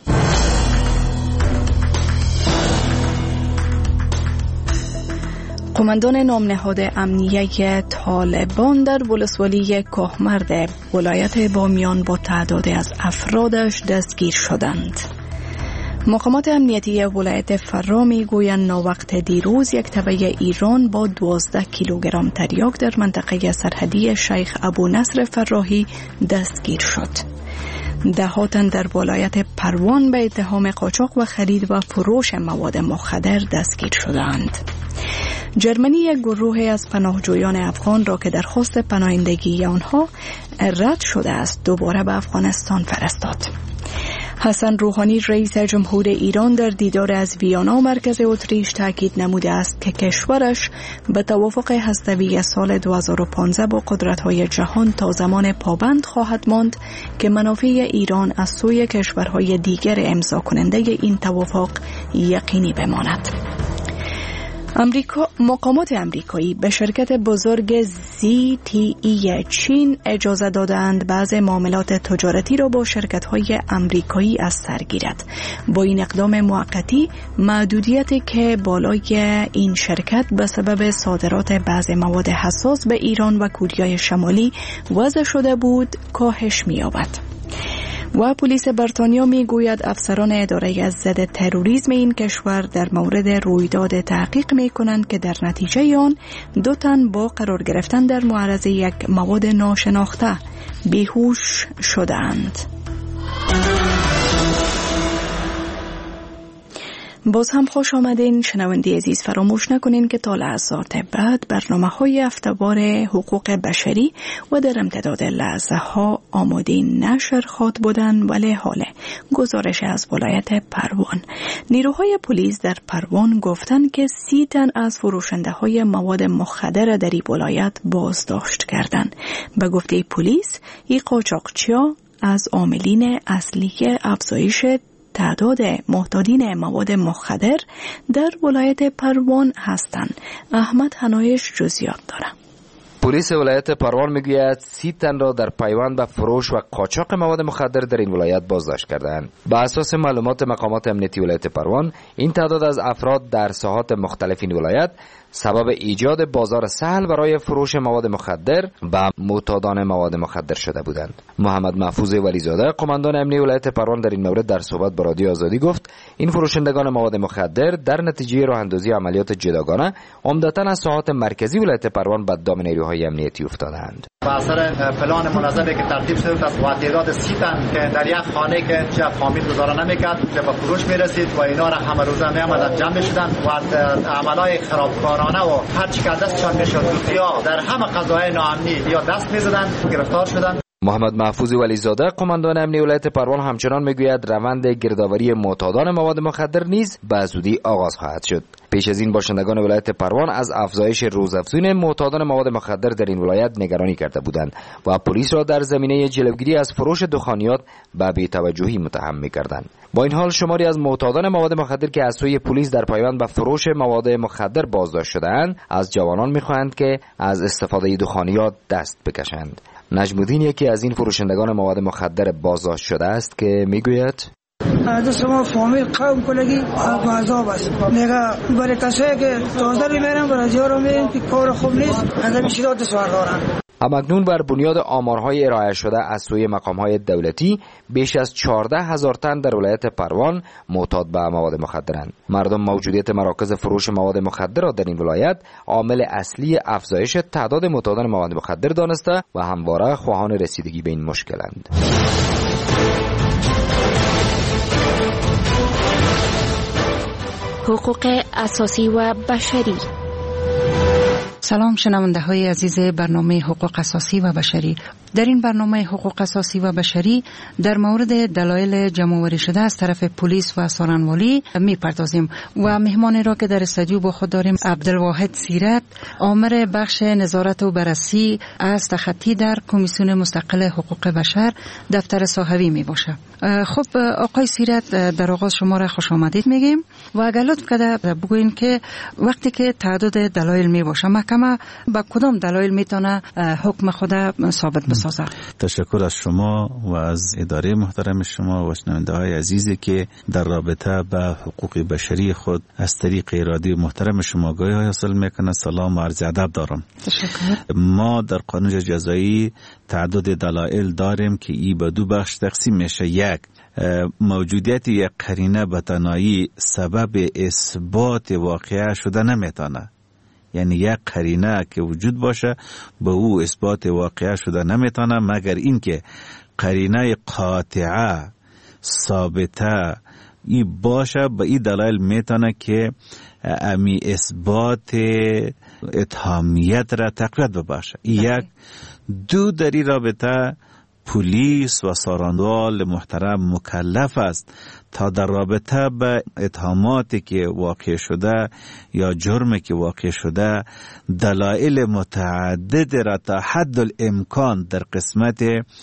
قماندان نامنهاد امنیه طالبان در ولسوالی کهمرد ولایت بامیان با تعدادی از افرادش دستگیر شدند. مقامات امنیتی ولایت فرا میگویند ناوقت دیروز یک تبعه ایران با 12 کیلوگرم تریاک در منطقه سرحدی شیخ ابو نصر فراهی دستگیر شد. دهاتن در ولایت پروان به اتهام قاچاق و خرید و فروش مواد مخدر دستگیر شدند. جرمنی گروهی از پناهجویان افغان را که درخواست پناهندگی آنها رد شده است دوباره به افغانستان فرستاد. حسن روحانی رئیس جمهور ایران در دیدار از ویانا مرکز اتریش تاکید نموده است که کشورش به توافق هسته‌ای سال 2015 با قدرت‌های جهان تا زمان پابند خواهد ماند که منافع ایران از سوی کشورهای دیگر امضا کننده این توافق یقینی بماند. مقامات امریکایی به شرکت بزرگ ZTE چین اجازه دادند بعضی معاملات تجارتی را با شرکت‌های امریکایی از سر گیرد. با این اقدام موقتی محدودیتی که بالای این شرکت به سبب صادرات بعضی مواد حساس به ایران و کره شمالی وضع شده بود کاهش می‌یابد. و پلیس بریتانیا میگوید افسران اداره از ضد تروریسم این کشور در مورد رویداد تحقیق میکنند که در نتیجه آن 2 تن با قرار گرفتن در معرض یک مواد ناشناخته بیهوش شدند. باز هم خوش آمدین شنونده عزیز. فراموش نکنین که تا لحظات بعد برنامه‌های هفته‌وار حقوق بشری و در امتداد لحظه ها آماده نشر خواد بودن. ولی حاله گزارش از ولایت پروان. نیروهای پلیس در پروان گفتند که 30 تن از فروشنده های مواد مخدر در این ولایت بازداشت کردند. به گفته پلیس این قاچاقچی‌ها از عاملین اصلی افزایش تعداد معتادین مواد مخدر در ولایت پروان هستند. احمد حنایش جزئیات دارد. پلیس ولایت پروان میگوید 30 تن را در پیوند به فروش و قاچاق مواد مخدر در این ولایت بازداشت کردند. بر اساس معلومات مقامات امنیتی ولایت پروان این تعداد از افراد در ساحات مختلف این ولایت سبب ایجاد بازار سهل برای فروش مواد مخدر و معتادان مواد مخدر شده بودند. محمد محفوظ ولیزاده قماندان امنیتی ولایت پروان در این مورد در صحبت با رادیو آزادی گفت این فروشندگان مواد مخدر در نتیجه راه اندازی عملیات جداگانه عمدتاً از ساحات مرکزی ولایت پروان به دام نیروهای امنیتی افتادند. با اثر پلان منظمی که ترتیب شده است و تعداد 30 تن که در یک خانه که چه فامیل گزارا نمیکرد که به فروش میرسید و اینا را همه روزه میآمدن جمع میشدن و عملای خرابکارانه و هر چی که دستشان میشد یا در همه قضایای ناامنی یا دست میزدن گرفتار شدن. محمد محفوظ ولیزاده قماندان امنیتی ولایت پروان همچنان میگوید روند گردآوری معتادان مواد مخدر نیز به زودی آغاز خواهد شد. پیش از این باشندگان ولایت پروان از افزایش روزافزون معتادان مواد مخدر در این ولایت نگرانی کرده بودند و پلیس را در زمینه جلوگیری از فروش دخانیات به بی‌توجهی متهم می‌کردند. با این حال شماری از معتادان مواد مخدر که از سوی پلیس در پایبند به فروش مواد مخدر بازداشت شده‌اند از جوانان می‌خواهند که از استفاده دخانیات دست بکشند. نجم الدین یکی از این فروشندگان مواد مخدر بازداشت شده است که میگوید دوست ما فامیل قوم کلگی عذاب است. میگه برای کسایی که تازه میرن برای جارو میرن که کار خوب نیست از این شدت سوار دارن. همکنون بر بنیاد آمارهای ارائه شده از سوی مقامهای دولتی بیش از 14,000 تن در ولایت پروان معتاد به مواد مخدرند. مردم موجودیت مراکز فروش مواد مخدر را در این ولایت عامل اصلی افزایش تعداد معتادان مواد مخدر دانسته و همواره خواهان رسیدگی به این مشکلند. حقوق اساسی و بشری. سلام شنونده های عزیز برنامه حقوق اساسی و بشری. در این برنامه حقوق اساسی و بشری در مورد دلایل جمع‌آوری شده از طرف پلیس و سارنوالی می‌پردازیم و مهمانی را که در استودیو با خود داریم عبدالواحد سیرت، آمر بخش نظارت و بررسی از تخطی در کمیسیون مستقل حقوق بشر دفتر صاحبی میباشه. خب آقای سیرت، در آغاز شما را خوش آمدید میگیم و اگر لطف کرده بگوین که وقتی که تعداد دلایل میباشه محکمه با کدام دلایل میتونه حکم خود ثابت بسازه؟ تشکر از شما و از اداره محترم شما و شنونده های عزیزی که در رابطه به حقوق بشری خود از طریق ارادی محترم شما گاهی حاصل میکنه. سلام و عرض ادب دارم. تشکر. ما در قانون جزایی تعدد دلایل داریم که ای به دو بخش تقسیم میشه. یک، موجودیت یک قرینه به تنهایی سبب اثبات واقعه شده نمیتونه، یعنی یک قرینه که وجود باشه به او اثبات واقعه شده نمیتونه مگر اینکه قرینه قاطعه ثابته ای باشه. به این دلایل میتونه که امی اثبات اتهامیت را تقویت ببخشه. یک. دو، در این رابطه پلیس و سارنوال محترم مکلف است تا در رابطه به اتهاماتی که واقع شده یا جرمی که واقع شده دلایل متعدد را تا حد الامکان در قسمت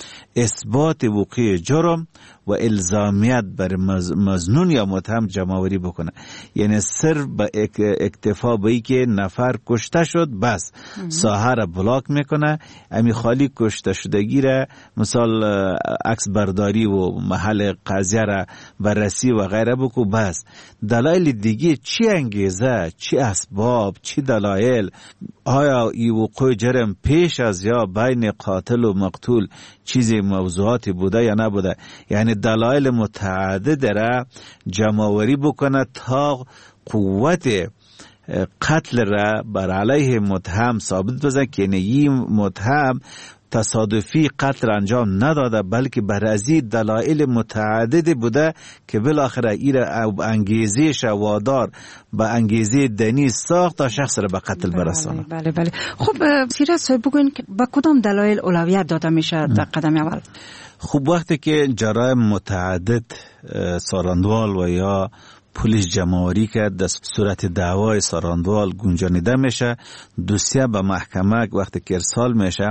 اثبات وقوع جرم و الزامیت بر مظنون یا متهم جمع‌آوری بکنه. یعنی صرف به اکتفا به ای که نفر کشته شد بس ساحه را بلاک میکنه، امی خالی کشته شدگی را مثال عکس برداری و محل قضیه را بررسی و غیره بکو بس. دلایل دیگه چی انگیزه، چی اسباب، چی دلایل، آیا ای وقوع جرم پیش از یا بین قاتل و مقتول چیزی موضوعاتی بوده یا نبوده، یعنی دلایل متعدد را جمع‌آوری بکنه تا قوت قتل را بر علیه متهم ثابت بزنه که این متهم تصادفی قتل انجام نداده بلکه بر ازی دلایل متعدد بوده که بالاخره این انگیزه شوادار به انگیزه دنی ساخت تا شخص را به قتل برسانه. بله. خب سیرت صاحب بگوین که با کدام دلایل اولویت داده میشه در قدم اول؟ خب وقتی که جرایم متعدد سارندوال و یا پلیس جمع‌آوری کرد در صورت دعوای سارندوال گنجانیده میشه، دوسیه به محکمه وقتی که ارسال میشه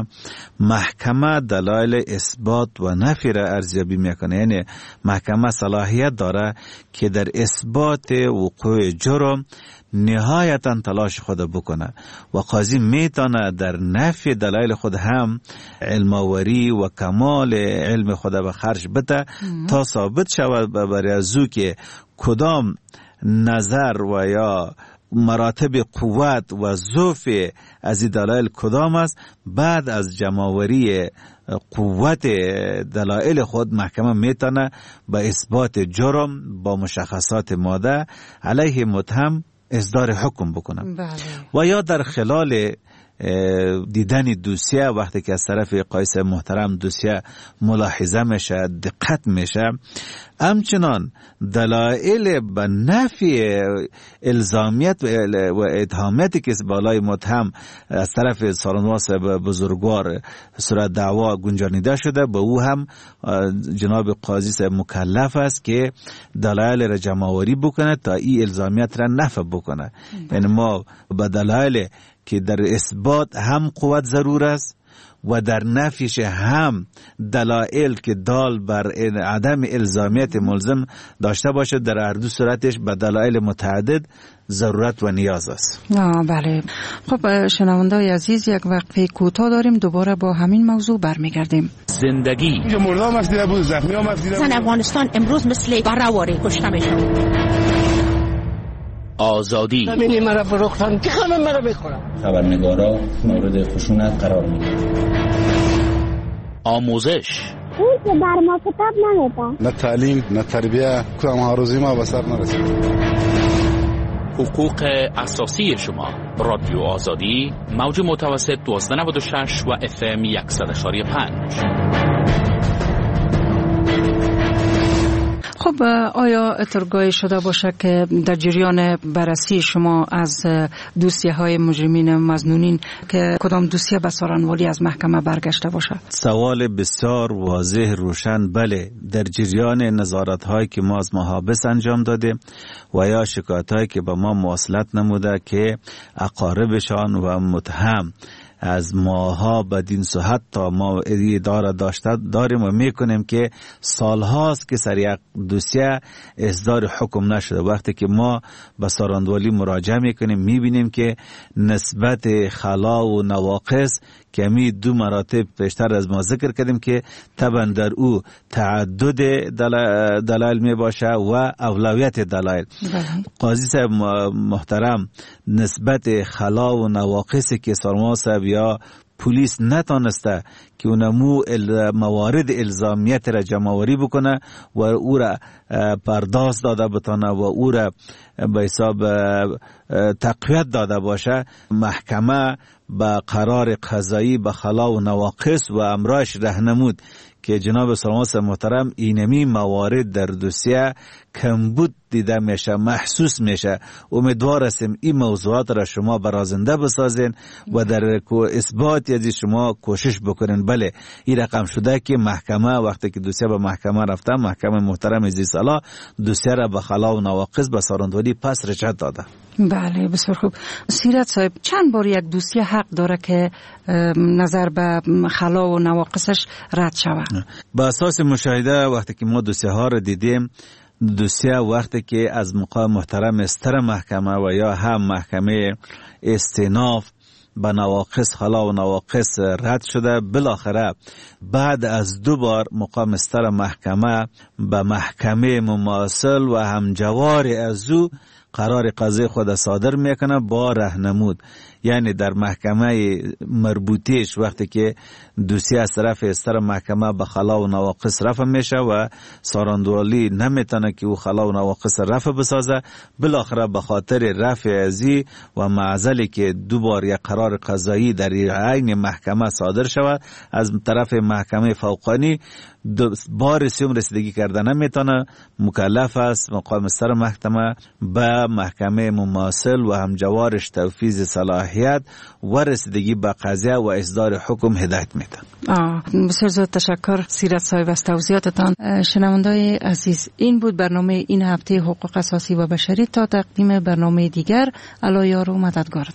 محکمه دلایل اثبات و نفی را ارزیابی میکنه. یعنی محکمه صلاحیت داره که در اثبات وقوع جرم نهایتا تلاش خود بکنه و قاضی میتونه در نفی دلایل خود هم علم‌آوری و کمال علم خود به خرج بده تا ثابت شود برای ازو که کدام نظر و یا مراتب قوت و ضعف از این دلایل کدام است. بعد از جمع‌آوری قوت دلایل خود محکمه میتونه به اثبات جرم با مشخصات ماده علیه متهم اصدار حکم بکنه. بله. و یا در خلال دیدن دوسیه وقتی که از طرف قایس محترم دوسیه ملاحظه میشه، دقت میشه. همچنان دلایل به نفی الزامیت و اتهاماتی که بالای متهم از طرف سالنواس بزرگوار صورت دعوا گنجانیده شده، به او هم جناب قاضی مکلف است که دلایل را جمع‌آوری بکنه تا این الزامیت را نفی بکنه. یعنی ما به دلایل که در اثبات هم قوت ضرور است و در نفیش هم دلایل که دال بر عدم الزامیت ملزم داشته باشه، در هر دو صورتش به دلایل متعدد ضرورت و نیاز است. بله. خب شنونده‌های عزیز، یک وقفه کوتاه داریم، دوباره با همین موضوع برمیگردیم. زندگی اینجا مردم مفیده بود، زخمی ها مفیده بود. افغانستان امروز مثل برآوری کشته میشه. آزادی همین مرا فروختن که همه مرا بخورن. خبرنگارا مورد خشونت قرار میگیرن. آموزش اون که بر ما کتاب نمیده، نه تعلیم نه تربیه، کدام هاروزی ما به سر نرسید. حقوق اساسی شما. رادیو آزادی، موج متوسط 1296 و FM 100.5. خب آیا اطلاعی شده باشه که در جریان بررسی شما از دوسیه های مجرمین مظنونین که کدام دوسیه به سارنوالی از محکمه برگشته باشه؟ سوال بسیار واضح روشن. بله، در جریان نظارت هایی که ما از محابس انجام داده و یا شکایت هایی که به ما مواصلت نموده که اقاربشان و متهم از ماها بدین صحت تا ما اداره داریم و میکنیم که سالهاست که سر یک دوسیه اصدار حکم نشده. وقتی که ما به سارنوالی مراجعه میکنیم میبینیم که نسبت خلا و نواقص که می دو مراتب پیشتر از ما ذکر کردیم که طبعا در او تعدد دلایل می باشه و اولویت دلایل. قاضی صاحب محترم نسبت خلا و نواقصی که سالنواس صاحب یا پلیس نتانسته که اونمو موارد الزامیت را جمع‌آوری بکنه و او را پرداخت داده بتانه و او را به حساب تقویت داده باشه، محکمه به قرار قضایی به خلا و نواقص و امرایش راهنمود که جناب سالنواس محترم اینمی موارد در دوسیه کمبود دیده میشه، محسوس میشه. امیدوار هستیم این موضوعات را شما برازنده بسازین و در اثبات از شما کوشش بکنین. بله، این رقم شده که محکمه وقتی که دوسیه به محکمه رفته، محکمه محترم زی سالا دوسیه را به خلا و نواقص به سارنوالی پس رجعت داده. بله، بسیار خوب. سیرت صاحب، چند بار یک دوسیه حق داره که نظر به خلا و نواقصش رد شود؟ به اساس مشاهده وقتی که ما دوسیه ها را دیدیم، دوسیه وقتی که از مقام محترم استر محکمه و یا هم محکمه استیناف به نواقص خلا و نواقص رد شده، بالاخره بعد از 2 بار مقام استر محکمه به محکمه مماثل و همجوار از او قرار قضای خود صادر میکنه با راهنمود. یعنی در محکمه مربوطیش وقتی که دوسیه از طرف استر محکمه به خلا و نواقص رفع میشه و سارنوالی نمیتونه که او خلا و نواقص رفع بسازه، بالاخره به خاطر رفع ازی و معزلی که 2 بار یک قرار قضایی در عین محکمه صادر شود از طرف محکمه فوقانی، بار سیوم رسیدگی کرده نمیتونه، مکلف است مقام استر محکمه به محکمه مماثل و همجوارش توفیض صلاحیت و رسیدگی به قضیه و اصدار حکم هدایت میده. بسیار زیاد تشکر سیرت صاحب از توضیحاتتان. شنوندای عزیز، این بود برنامه این هفته حقوق اساسی و بشری. تا تقدیم برنامه دیگر، الله یار و مددگار.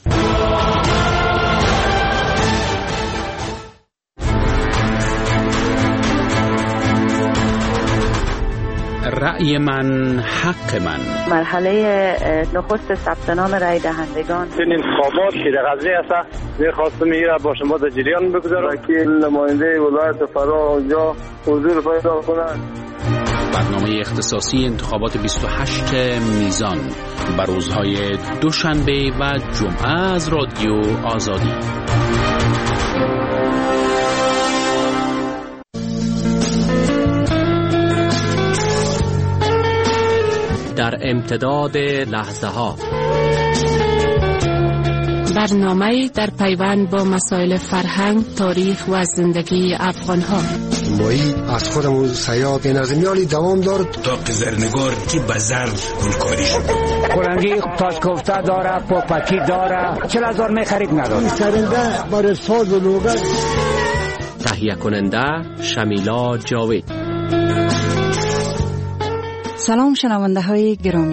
رأی من حق من. مرحله نخست ثبت نام رأی دهندگان. این انتخابات که در قضیه است می‌خواستم میره با شما در جریان بگذارم که نماینده ولایت فرا اونجا حضور پیدا کنند. برنامه اختصاصی انتخابات 28 میزان بر روزهای دوشنبه و جمعه از رادیو آزادی. در امتداد لحظه ها برنامه در پیوند با مسائل فرهنگ، تاریخ و زندگی افغان‌ها. مایی از خودمون سیاه به نظمیالی دوام دارد تا زرنگار که بزر گلکاری شد. کلنگی تاش کوفته داره، پاپکی داره، 40,000 میخرید نداره. سرنده برای ساز و لوگر. تهیه کننده شمیلا جاوید. سلام شنونده های گرامی.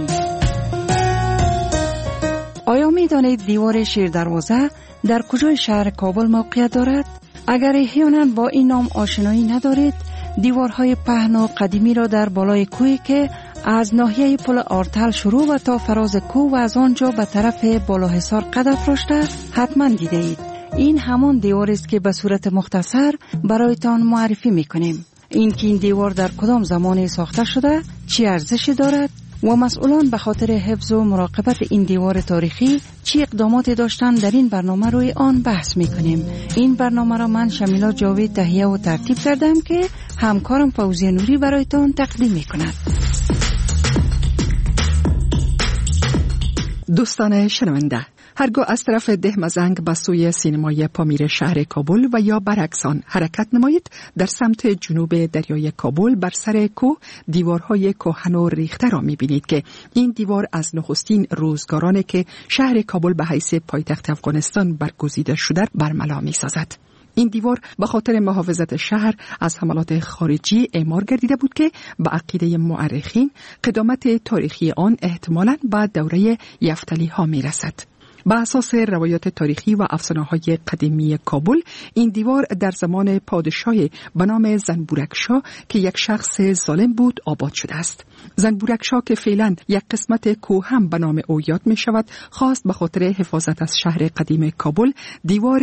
آیا می دانید دیوار شیر دروازه در کجای شهر کابل موقعیت دارد؟ اگر احیانا با این نام آشنایی ندارید، دیوارهای پهن و قدیمی را در بالای کوهی که از ناحیه پل آرتل شروع و تا فراز کوه و از آنجا به طرف بالاحصار قد افراشته حتما دیده اید. این همان دیوار است که به صورت مختصر برایتان معرفی میکنیم. این دیوار در کدام زمانی ساخته شده، چی ارزشی دارد و مسئولان به خاطر حفظ و مراقبت این دیوار تاریخی چی اقداماتی داشتن، در این برنامه روی آن بحث میکنیم. این برنامه را من شمیلا جاوید تهیه و ترتیب کردم که همکارم فوزیه نوری برایتان تقدیم میکند. دوستان شنونده، هرگاه از طرف دهمزنگ به سوی سینمای پامیر شهر کابل و یا برعکسان حرکت نمایید، در سمت جنوب دریای کابل بر سر کوه دیوارهای کهن و ریخته را می‌بینید که این دیوار از نخستین روزگارانی که شهر کابل به حیث پایتخت افغانستان برگزیده شده برملا می‌سازد. این دیوار به خاطر محافظت شهر از حملات خارجی اعمار گردیده بود که به عقیده مورخین قدامت تاریخی آن احتمالاً به دوره یفتلی ها می‌رسد. به اساس روایات تاریخی و افسانه‌های قدیمی کابل، این دیوار در زمان پادشاهی به نام زنبورکشاه که یک شخص ظالم بود آباد شده است. زنبورکشاه که فعلا یک قسمت کوه هم به نام او یاد می شود، خواست به خاطر حفاظت از شهر قدیم کابل دیوار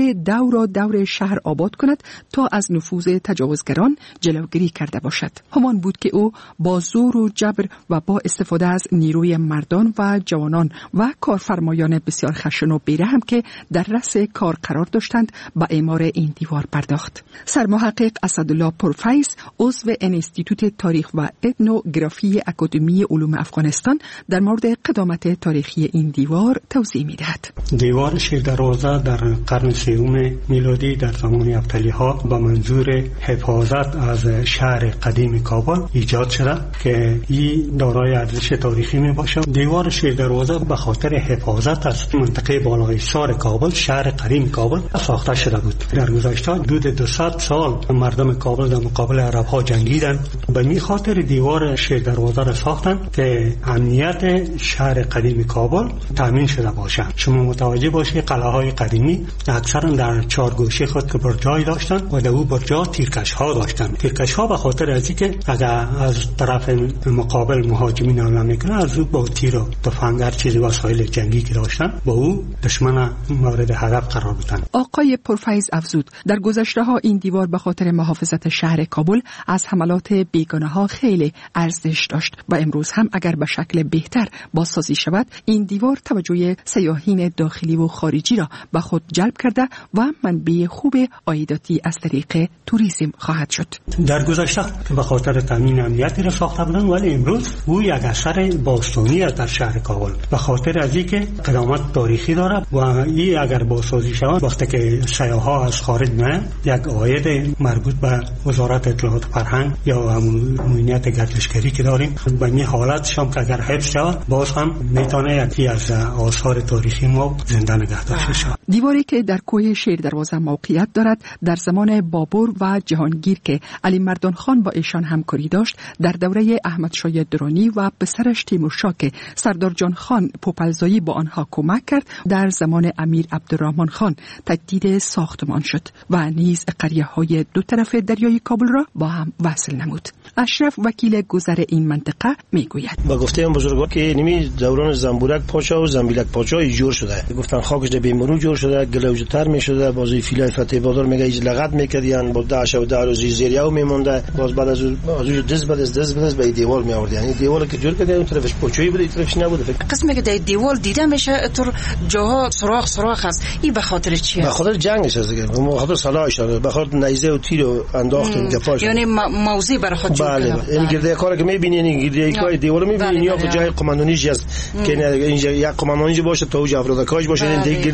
دور شهر آباد کند تا از نفوذ تجاوزگران جلوگیری کرده باشد. همان بود که او با زور و جبر و با استفاده از نیروی مردان و جوانان و کارفرمایان بسیار خشن و بیرحم که در رأس کار قرار داشتند به اعمار این دیوار پرداخت. سرمحقق اسدالله پرفیض، عضو انستیتوت تاریخ و اتنوگرافی اکادمی علوم افغانستان، در مورد قدامت تاریخی این دیوار توضیح می‌دهد. دیوار شیر دروازه در قرن سوم میلادی در زمان یفتلی‌ها به منظور حفاظت از شهر قدیم کابل ایجاد شده که این دارای ارزش تاریخی میباشد. دیوار شیر دروازه به خاطر حفاظت از منطقه بالاحصار کابل، شهر قدیم کابل ساخته شده بود. در گذشته حدود 200 سال مردم کابل در مقابل عرب‌ها جنگیدند. به این خاطر دیوار شیر دروازه را ساختند که امنیت شهر قدیم کابل تامین شده باشد. شما متوجه باشید قلعه‌های قدیمی اکثرا در چهار گوشه خود که برجای داشتند و در او برجا تیرکش‌ها داشتند. تیرکش‌ها به خاطر از اینکه اگر از طرف مقابل مهاجمین حمله می‌کنند، از او با تیر و تفنگ هر چیزی وسایل جنگی که داشتند با او دشمن مورد هدف قرار دادند. آقای پرفیض افزود در گذشته‌ها این دیوار به خاطر محافظت شهر کابل از حملات بیگانه‌ها خیلی ارزش داشت و امروز هم اگر به شکل بهتر بازسازی شود، این دیوار توجه سیاحین داخلی و خارجی را به خود جلب کرده و منبع خوب عایداتی از طریق توریسم خواهد شد. در گذشته به خاطر تامین امنیتی را ساخته بودند، ولی امروز او یک اثر باستانی است در شهر کابل به خاطر از اینکه قدامت تاریخی دارد و این اگر بازسازی شود، وقتی که سیاح‌ها از خارج میان، یک عاید مربوط به وزارت اطلاعات فرهنگ یا امنیت گردشگری که داریم، به این حالت شام که اگر حفظ شود، باز هم میتونه یکی از آثار تاریخی ما زنده نگه داشته شود. دیواری که در کوه شیر دروازه موقعیت دارد، در زمان بابر و جهانگیر که علی مردان خان با ایشان همکاری داشت، در دوره احمد شاه درانی و پسرش تیمورشاه که سردار جان خان پوپلزایی با آنها کمک کرد، در زمان امیر عبدالرحمن خان تجدید ساختمان شد و نیز قریه‌های دو طرف دریای کابل را با هم وصل نمود. اشرف وکیل گذر این منطقه میگوید: با گفته بزرگان که نمی دوران زنبورک پاشا و زنبیلک پاشا جور شده، گفتن خاکش در بیمرو جور شده، گلوجتر می شده، بازی فیلای فتح بادر میگه ایج لغت میکردن، با 10 و 10 روزی زیریو میمونده، باز بعد از دز به دیوار می آورد. یعنی دیواری که جور کرده اون طرفش پوچویی بود، این طرفش نبود. قسمی که در دیوار دیده میشه تو جاها سوراخ هست، این به خاطر چیه؟ به خاطر جنگش است دیگه، به خاطر سلاحش، به خاطر نیزه و تیر و انداختن گپاش، یعنی موضوع برای خود جور کرده. این گرده کاری که میبینین، این گرده کاری دیوار میبینین یا جای قماندانیش است که اینجا یک قماندانیش باشه تا اوج افرادکاش باشه، این دیگه گردی است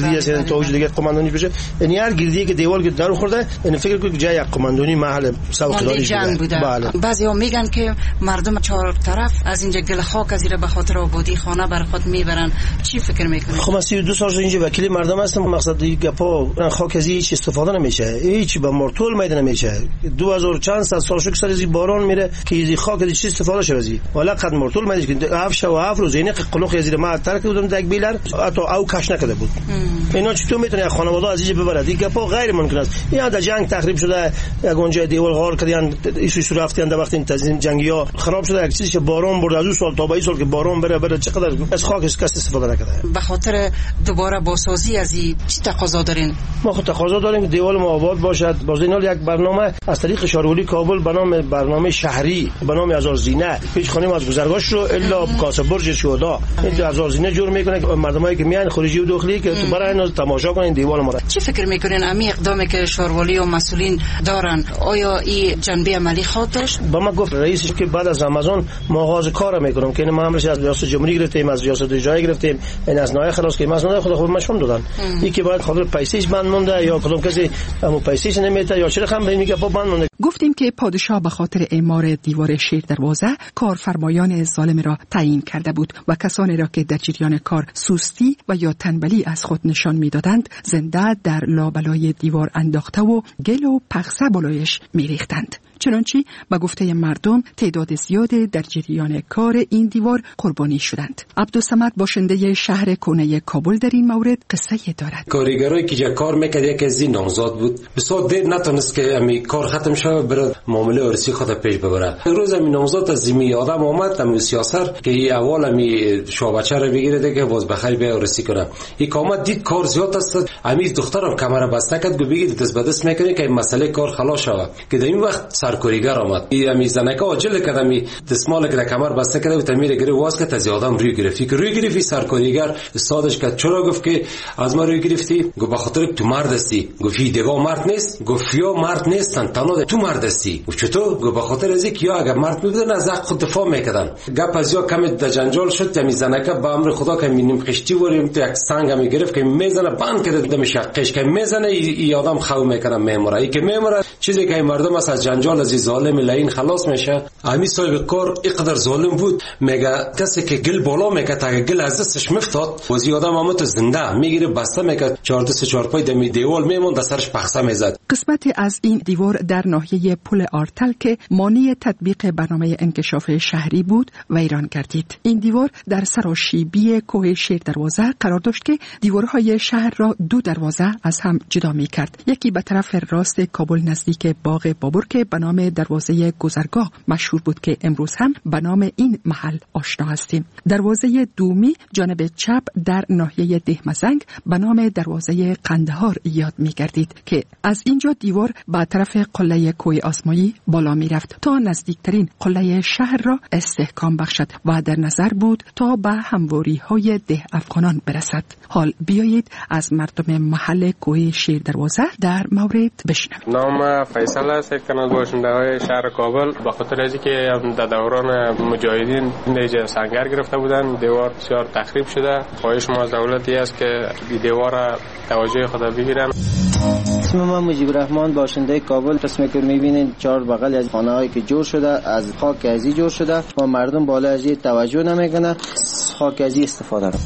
تا اوج دیگه قماندانی بشه. یعنی هر گردی که دیوار که در خورده این فکر کنید جای یک قماندانی محل سوقداری بوده. بله. بعضیا میگن که مردم چهار طرف از اینجا گل خاک از به خاطر آبادی خانه بر خود میبرن. چی فکر میکنید؟ خب من 32 سال اینجا وکیل مردم هستم. مقصد دیگه گپا خاک از هیچ استفاده نمیشه، هیچ به مرتول میدن نمیشه. 2000 چند سال شو که سر باران میره که خاک از چی استفاده شه ازی والا قد مرتول میدی که 7 شب و 7 روز اینه قلوخ از ما ترک بودم دک بیلر حتی او کاش نکرده بود. اینا چطور میتونه خانواده از اینجا ببره؟ دیگه گپا غیر ممکن است. یا در جنگ تخریب شده، یک اونجا دیوار غار کردن، ایشو رفتن در وقت تنظیم جنگیا خراب شده، یک چیزی باران برد از اون سال تا به این سال که باران بره چقدر از خاک کس استفاده نکرده. به خاطر دوباره بازسازی از این چی تقاضا دارین؟ ما خود تقاضا داریم که دیوار ما آباد باشد. باز اینا یک برنامه از طریق شارولی کابل به نام برنامه شهری به نام هزار زینه پیش خانم از گذرگاهش رو الا کاسه برج شهدا این هزار زینه جور میکنه که مردمایی که میان خارجی و داخلی که تو برای اینا تماشا کنن دیوار ما را. چی فکر میکنین امی اقدامی که شارولی و مسئولین دارن آیا این جنبه عملی خواهد داشت؟ با ما گفت رئیسش که بعد از رمضان ما آغاز کار میکنم که ما همش از ریاست جمهوری گرفتیم، از ریاست اجرایی گرفتیم، این از نای خلاص که مسئله خود مشون دادن. یکی بعد خاطر پیسش بند مونده یا کدوم کسی همو پیسش نمیده یا چرا هم میگه با بند مونده. گفتیم که پادشاه به خاطر اعمار دیوار شیر دروازه کارفرمایان ظالم را تعیین کرده بود و کسانی را که در جریان کار سستی و یا تنبلی از خود نشان میدادند زنده در لابلای دیوار انداخته و گل و پخسه بالایش میریختند. چنانچه به گفته مردم تعداد زیادی در جریان کار این دیوار قربانی شدند. عبدالصمد باشنده شهر کهنه کابل در این مورد قصه دارد. کارگرایی که کار میکرد یکی از این نامزاد بود، بسیار دیر نتونست که امی کار ختم شود بره معامله ارثی خود پیش ببره. روز امی نامزاد از زمین آدم آمد امی سیاسر که ای اول امی شوبچه رو بگیره که باز بخیر به ارثی کنه. یک آمد دید کار زیاد است، امی دخترم کمر بسته کرد گفت بگید دست به دست میکنه که مسئله کار خلاص شود. که در این وقت سرکارگر آمد امی زنکا عاجل کرد امی دستمال که کمر بسته کرد و تمیر گره واس که از آدم روی گرفتی که روی گرفتی سرکارگر استادش کرد چرا گفت که از ما روی گرفتی؟ گفت بخاطر تو مرد هستی. گفت دیوا مرد نیست؟ گفت یا مرد نیستن تنها تو مرد هستی. گفت چطور؟ گفت بخاطر از اینکه یا اگر مرد بودن از حق خود دفاع میکردن. گپ از یا کم در جنجال شد امی زنکا با امر خدا که مینیم خشتی وریم تو یک سنگ می گرفت که میزنه بند کرد دم شقش که میزنه ای آدم خو میکنه میموره ای که میموره چیزی که مردم از جنجال از ظالم لعین خلاص میشه. امی صاحب کار اینقدر ظالم بود میگه کسی که گل بالا میکرد تا گل از دستش میفتاد و زی آدم همو تو زنده میگیره بسته میکرد 4 پای دمی دیوال میموند در سرش پخسه میزد. قسمت از این دیوار در ناحیه پل آرتل که مانع تطبیق برنامه انکشاف شهری بود ویران گردید. این دیوار در سراشیبی کوه شیر دروازه قرار داشت که دیوارهای شهر را 2 دروازه از هم جدا میکرد. یکی به طرف راست کابل نزدیک باغ بابور که به نام دروازه گذرگاه مشهور بود که امروز هم به نام این محل آشنا هستیم. دروازه دومی جانب چپ در ناحیه دهمزنگ به نام دروازه قندهار یاد می‌گردید که از اینجا دیوار به طرف قله کوه آسمایی بالا می‌رفت تا نزدیکترین قله شهر را استحکام بخشد و در نظر بود تا به همواری‌های ده افغانان برسد. حال بیایید از مردم محل کوه شیر دروازه در مورد بشنویم. نام فیصل است، یک تن از باشنده‌های شهر کابل. به خاطر از اینکه در دوران مجاهدین اینجا سنگر گرفته بودن دیوار بسیار تخریب شده. خواهش ما از دولتی است که این دیوار را توجه خود بگیرن. اسم من مجیب الرحمن باشنده کابل. قسمی که می‌بینید 4 بغل از خانه‌هایی که جور شده از خاک ازی جور شده و مردم بالا از این توجه نمیکنه، خاک ازی استفاده را.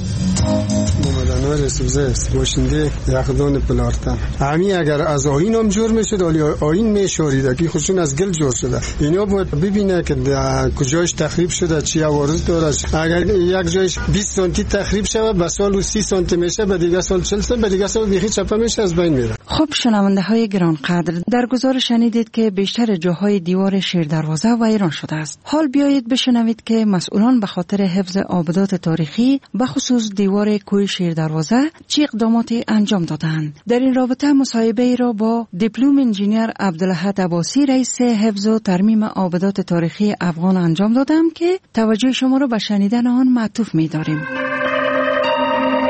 محمد رسوزه است، باشنده یخدان پلارتن. همین اگر از آیین هم جور میشد ولی آیین میشورید که خصوصا از گل جور شده. اینا باید ببینه که کجاش تخریب شده چی عوارض داره. اگر یک جایش 20 سانتی تخریب شده به سال 30 سانتی میشه، به دیگه سال 40 سانتی، به دیگه سال بیخی چپه میشه از بین میره. خب شنونده های گرانقدر، در گزارش شنیدید که بیشتر جاهای دیوار شیر دروازه ویران شده است. حال بیایید بشنوید که مسئولان به خاطر حفظ آبادات تاریخی به خصوص دیوار کوه شیر دروازه چه اقداماتی انجام دادند. در این رابطه مصاحبه را با دیپلم انجینیر عبدالاحد عباسی رئیس حفظ و ترمیم آبادات تاریخی افغان انجام دادم که توجه شما را به شنیدن آن معطوف می‌داریم.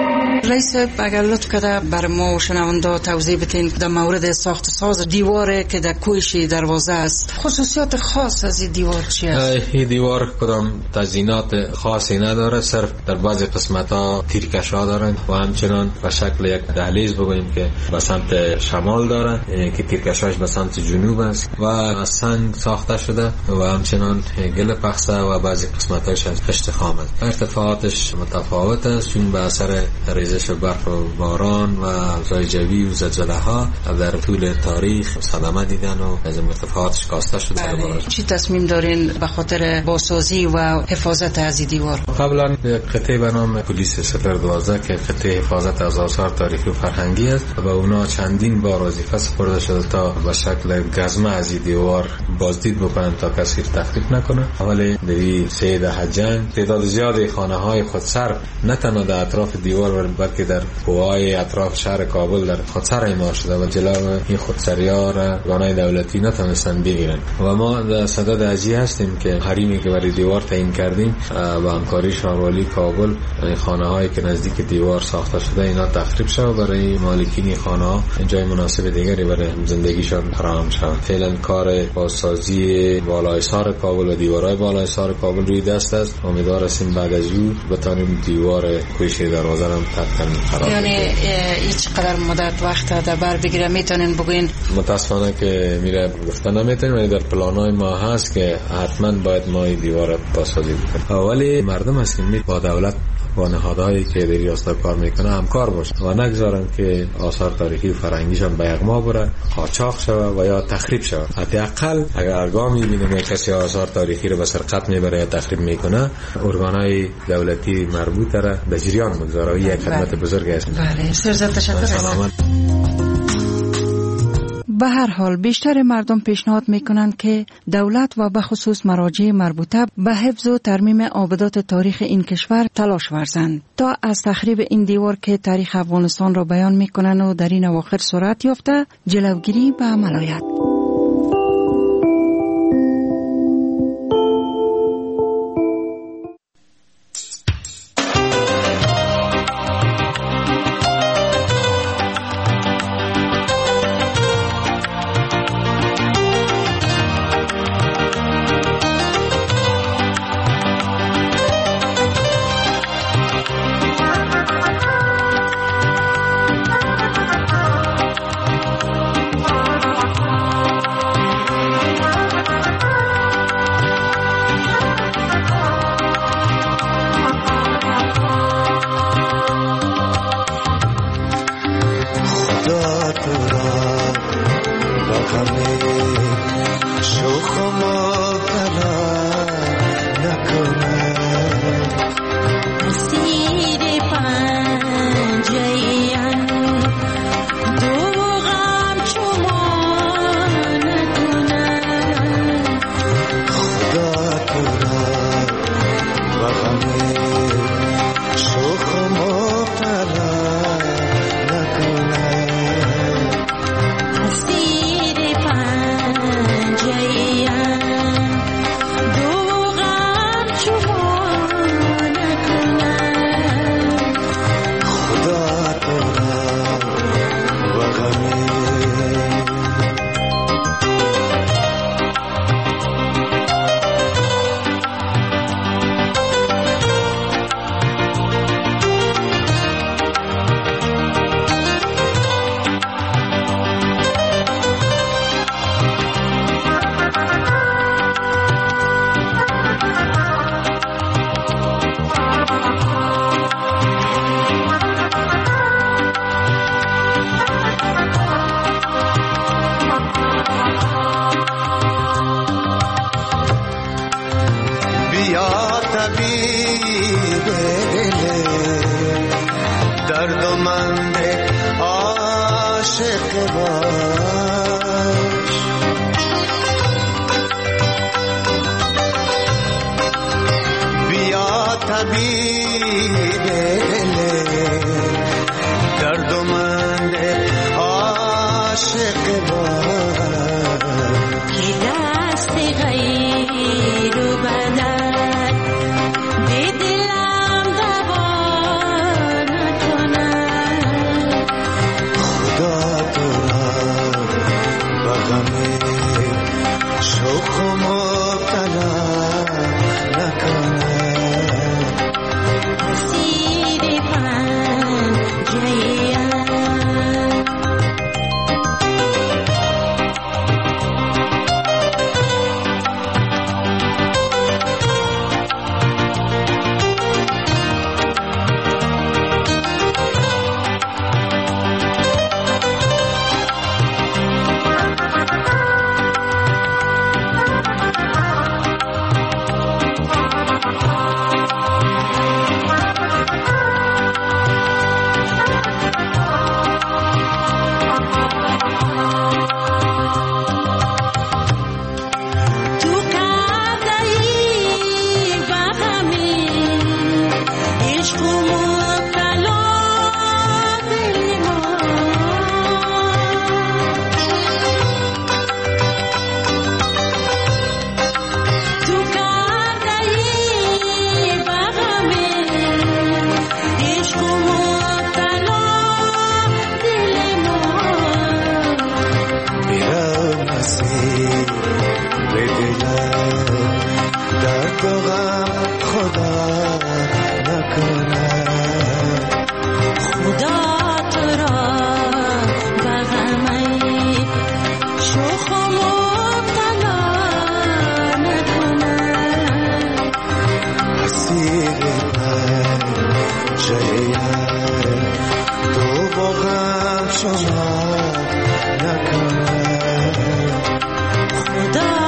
رئیس اگر لطف کرده بر ما و شنونده توضیح بدین در مورد ساخت ساز دیواره که در کویش دروازه است، خصوصیات خاص از این دیوار چی است؟ این دیوار کدام تزیینات خاصی نداره، صرف در بعضی قسمت ها تیرکش‌ها دارن و همچنان به شکل یک دهلیز بگوییم که به سمت شمال داره که تیرکش‌هاش به سمت جنوب است و از سنگ ساخته شده و همچنان گل پخسه و بعضی قسمت‌هاش از خشت خام است. ارتفاعاتش متفاوت است چون به اثر ریزش برف و باران و اوضاع جوی و زلزله‌ها در طول تاریخ صدمه دیدن و از ارتفاعاتش کاسته شده. چی تصمیم دارین به خاطر بازسازی و حفاظت از این دیوار؟ قبلا یک قطعه به نام پلیس سپر 12 که قطعه حفاظت از آثار تاریخی و فرهنگی است و اونا چندین بار وظیفه سپرده شده تا به شکل گزمه از این دیوار بازدید بکنن تا کسی تخریب نکنه. ولی در این 3 دهه جنگ تعداد زیادی خانه‌های خودسر نه تنها در اطراف دیوار بلکه در کوههای اطراف شهر کابل در خودسر اعمال شده و جلو این خودسری‌ها را ارگان‌های دولتی نتونستن بگیرن و ما در صدد ازی هستیم که حریمی که برای دیوار تعیین کردیم با همکاری شهروالی کابل خانه‌هایی که نزدیک دیوار ساخته شده اینا تخریب شده و برای مالکین خانه‌ها جای مناسب دیگری برای زندگیشان فراهم شود. فعلا کار بازسازی بالای سار کابل و دیوارهای بالای سار کابل روی دست است. امیدوار هستیم بعد از او بتونیم دیوار کویش دروازه را تکمیل قرار بدیم. یعنی هیچ قدر مدت وقت در بر بگیره میتونین بگوین؟ متاسفانه که میره گفته نمیتونیم ولی در پلان‌های ما هست که حتما باید ما این دیوار را بازسازی بکنیم. ولی مردم هستیم با دولت با نهادهایی که در ریاست کار میکنه همکار باشه و نگذارن که آثار تاریخی و فرهنگیشان به یغما بره، قاچاق شود و یا تخریب شود. حداقل اگر گام میبینیم کسی آثار تاریخی رو به سرقت میبره یا تخریب میکنه، ارگانهای دولتی مربوطه را به جریان بگذاره. یک خدمت بزرگ است. بله، سرزاد تشکر. به هر حال بیشتر مردم پیشنهاد میکنند که دولت و به خصوص مراجع مربوطه به حفظ و ترمیم آبادات تاریخ این کشور تلاش ورزند تا از تخریب این دیوار که تاریخ افغانستان را بیان میکنند و در این اواخر صورت یافته جلوگیری به عمل آید. دلم دوا نکنه شما نکنه خدا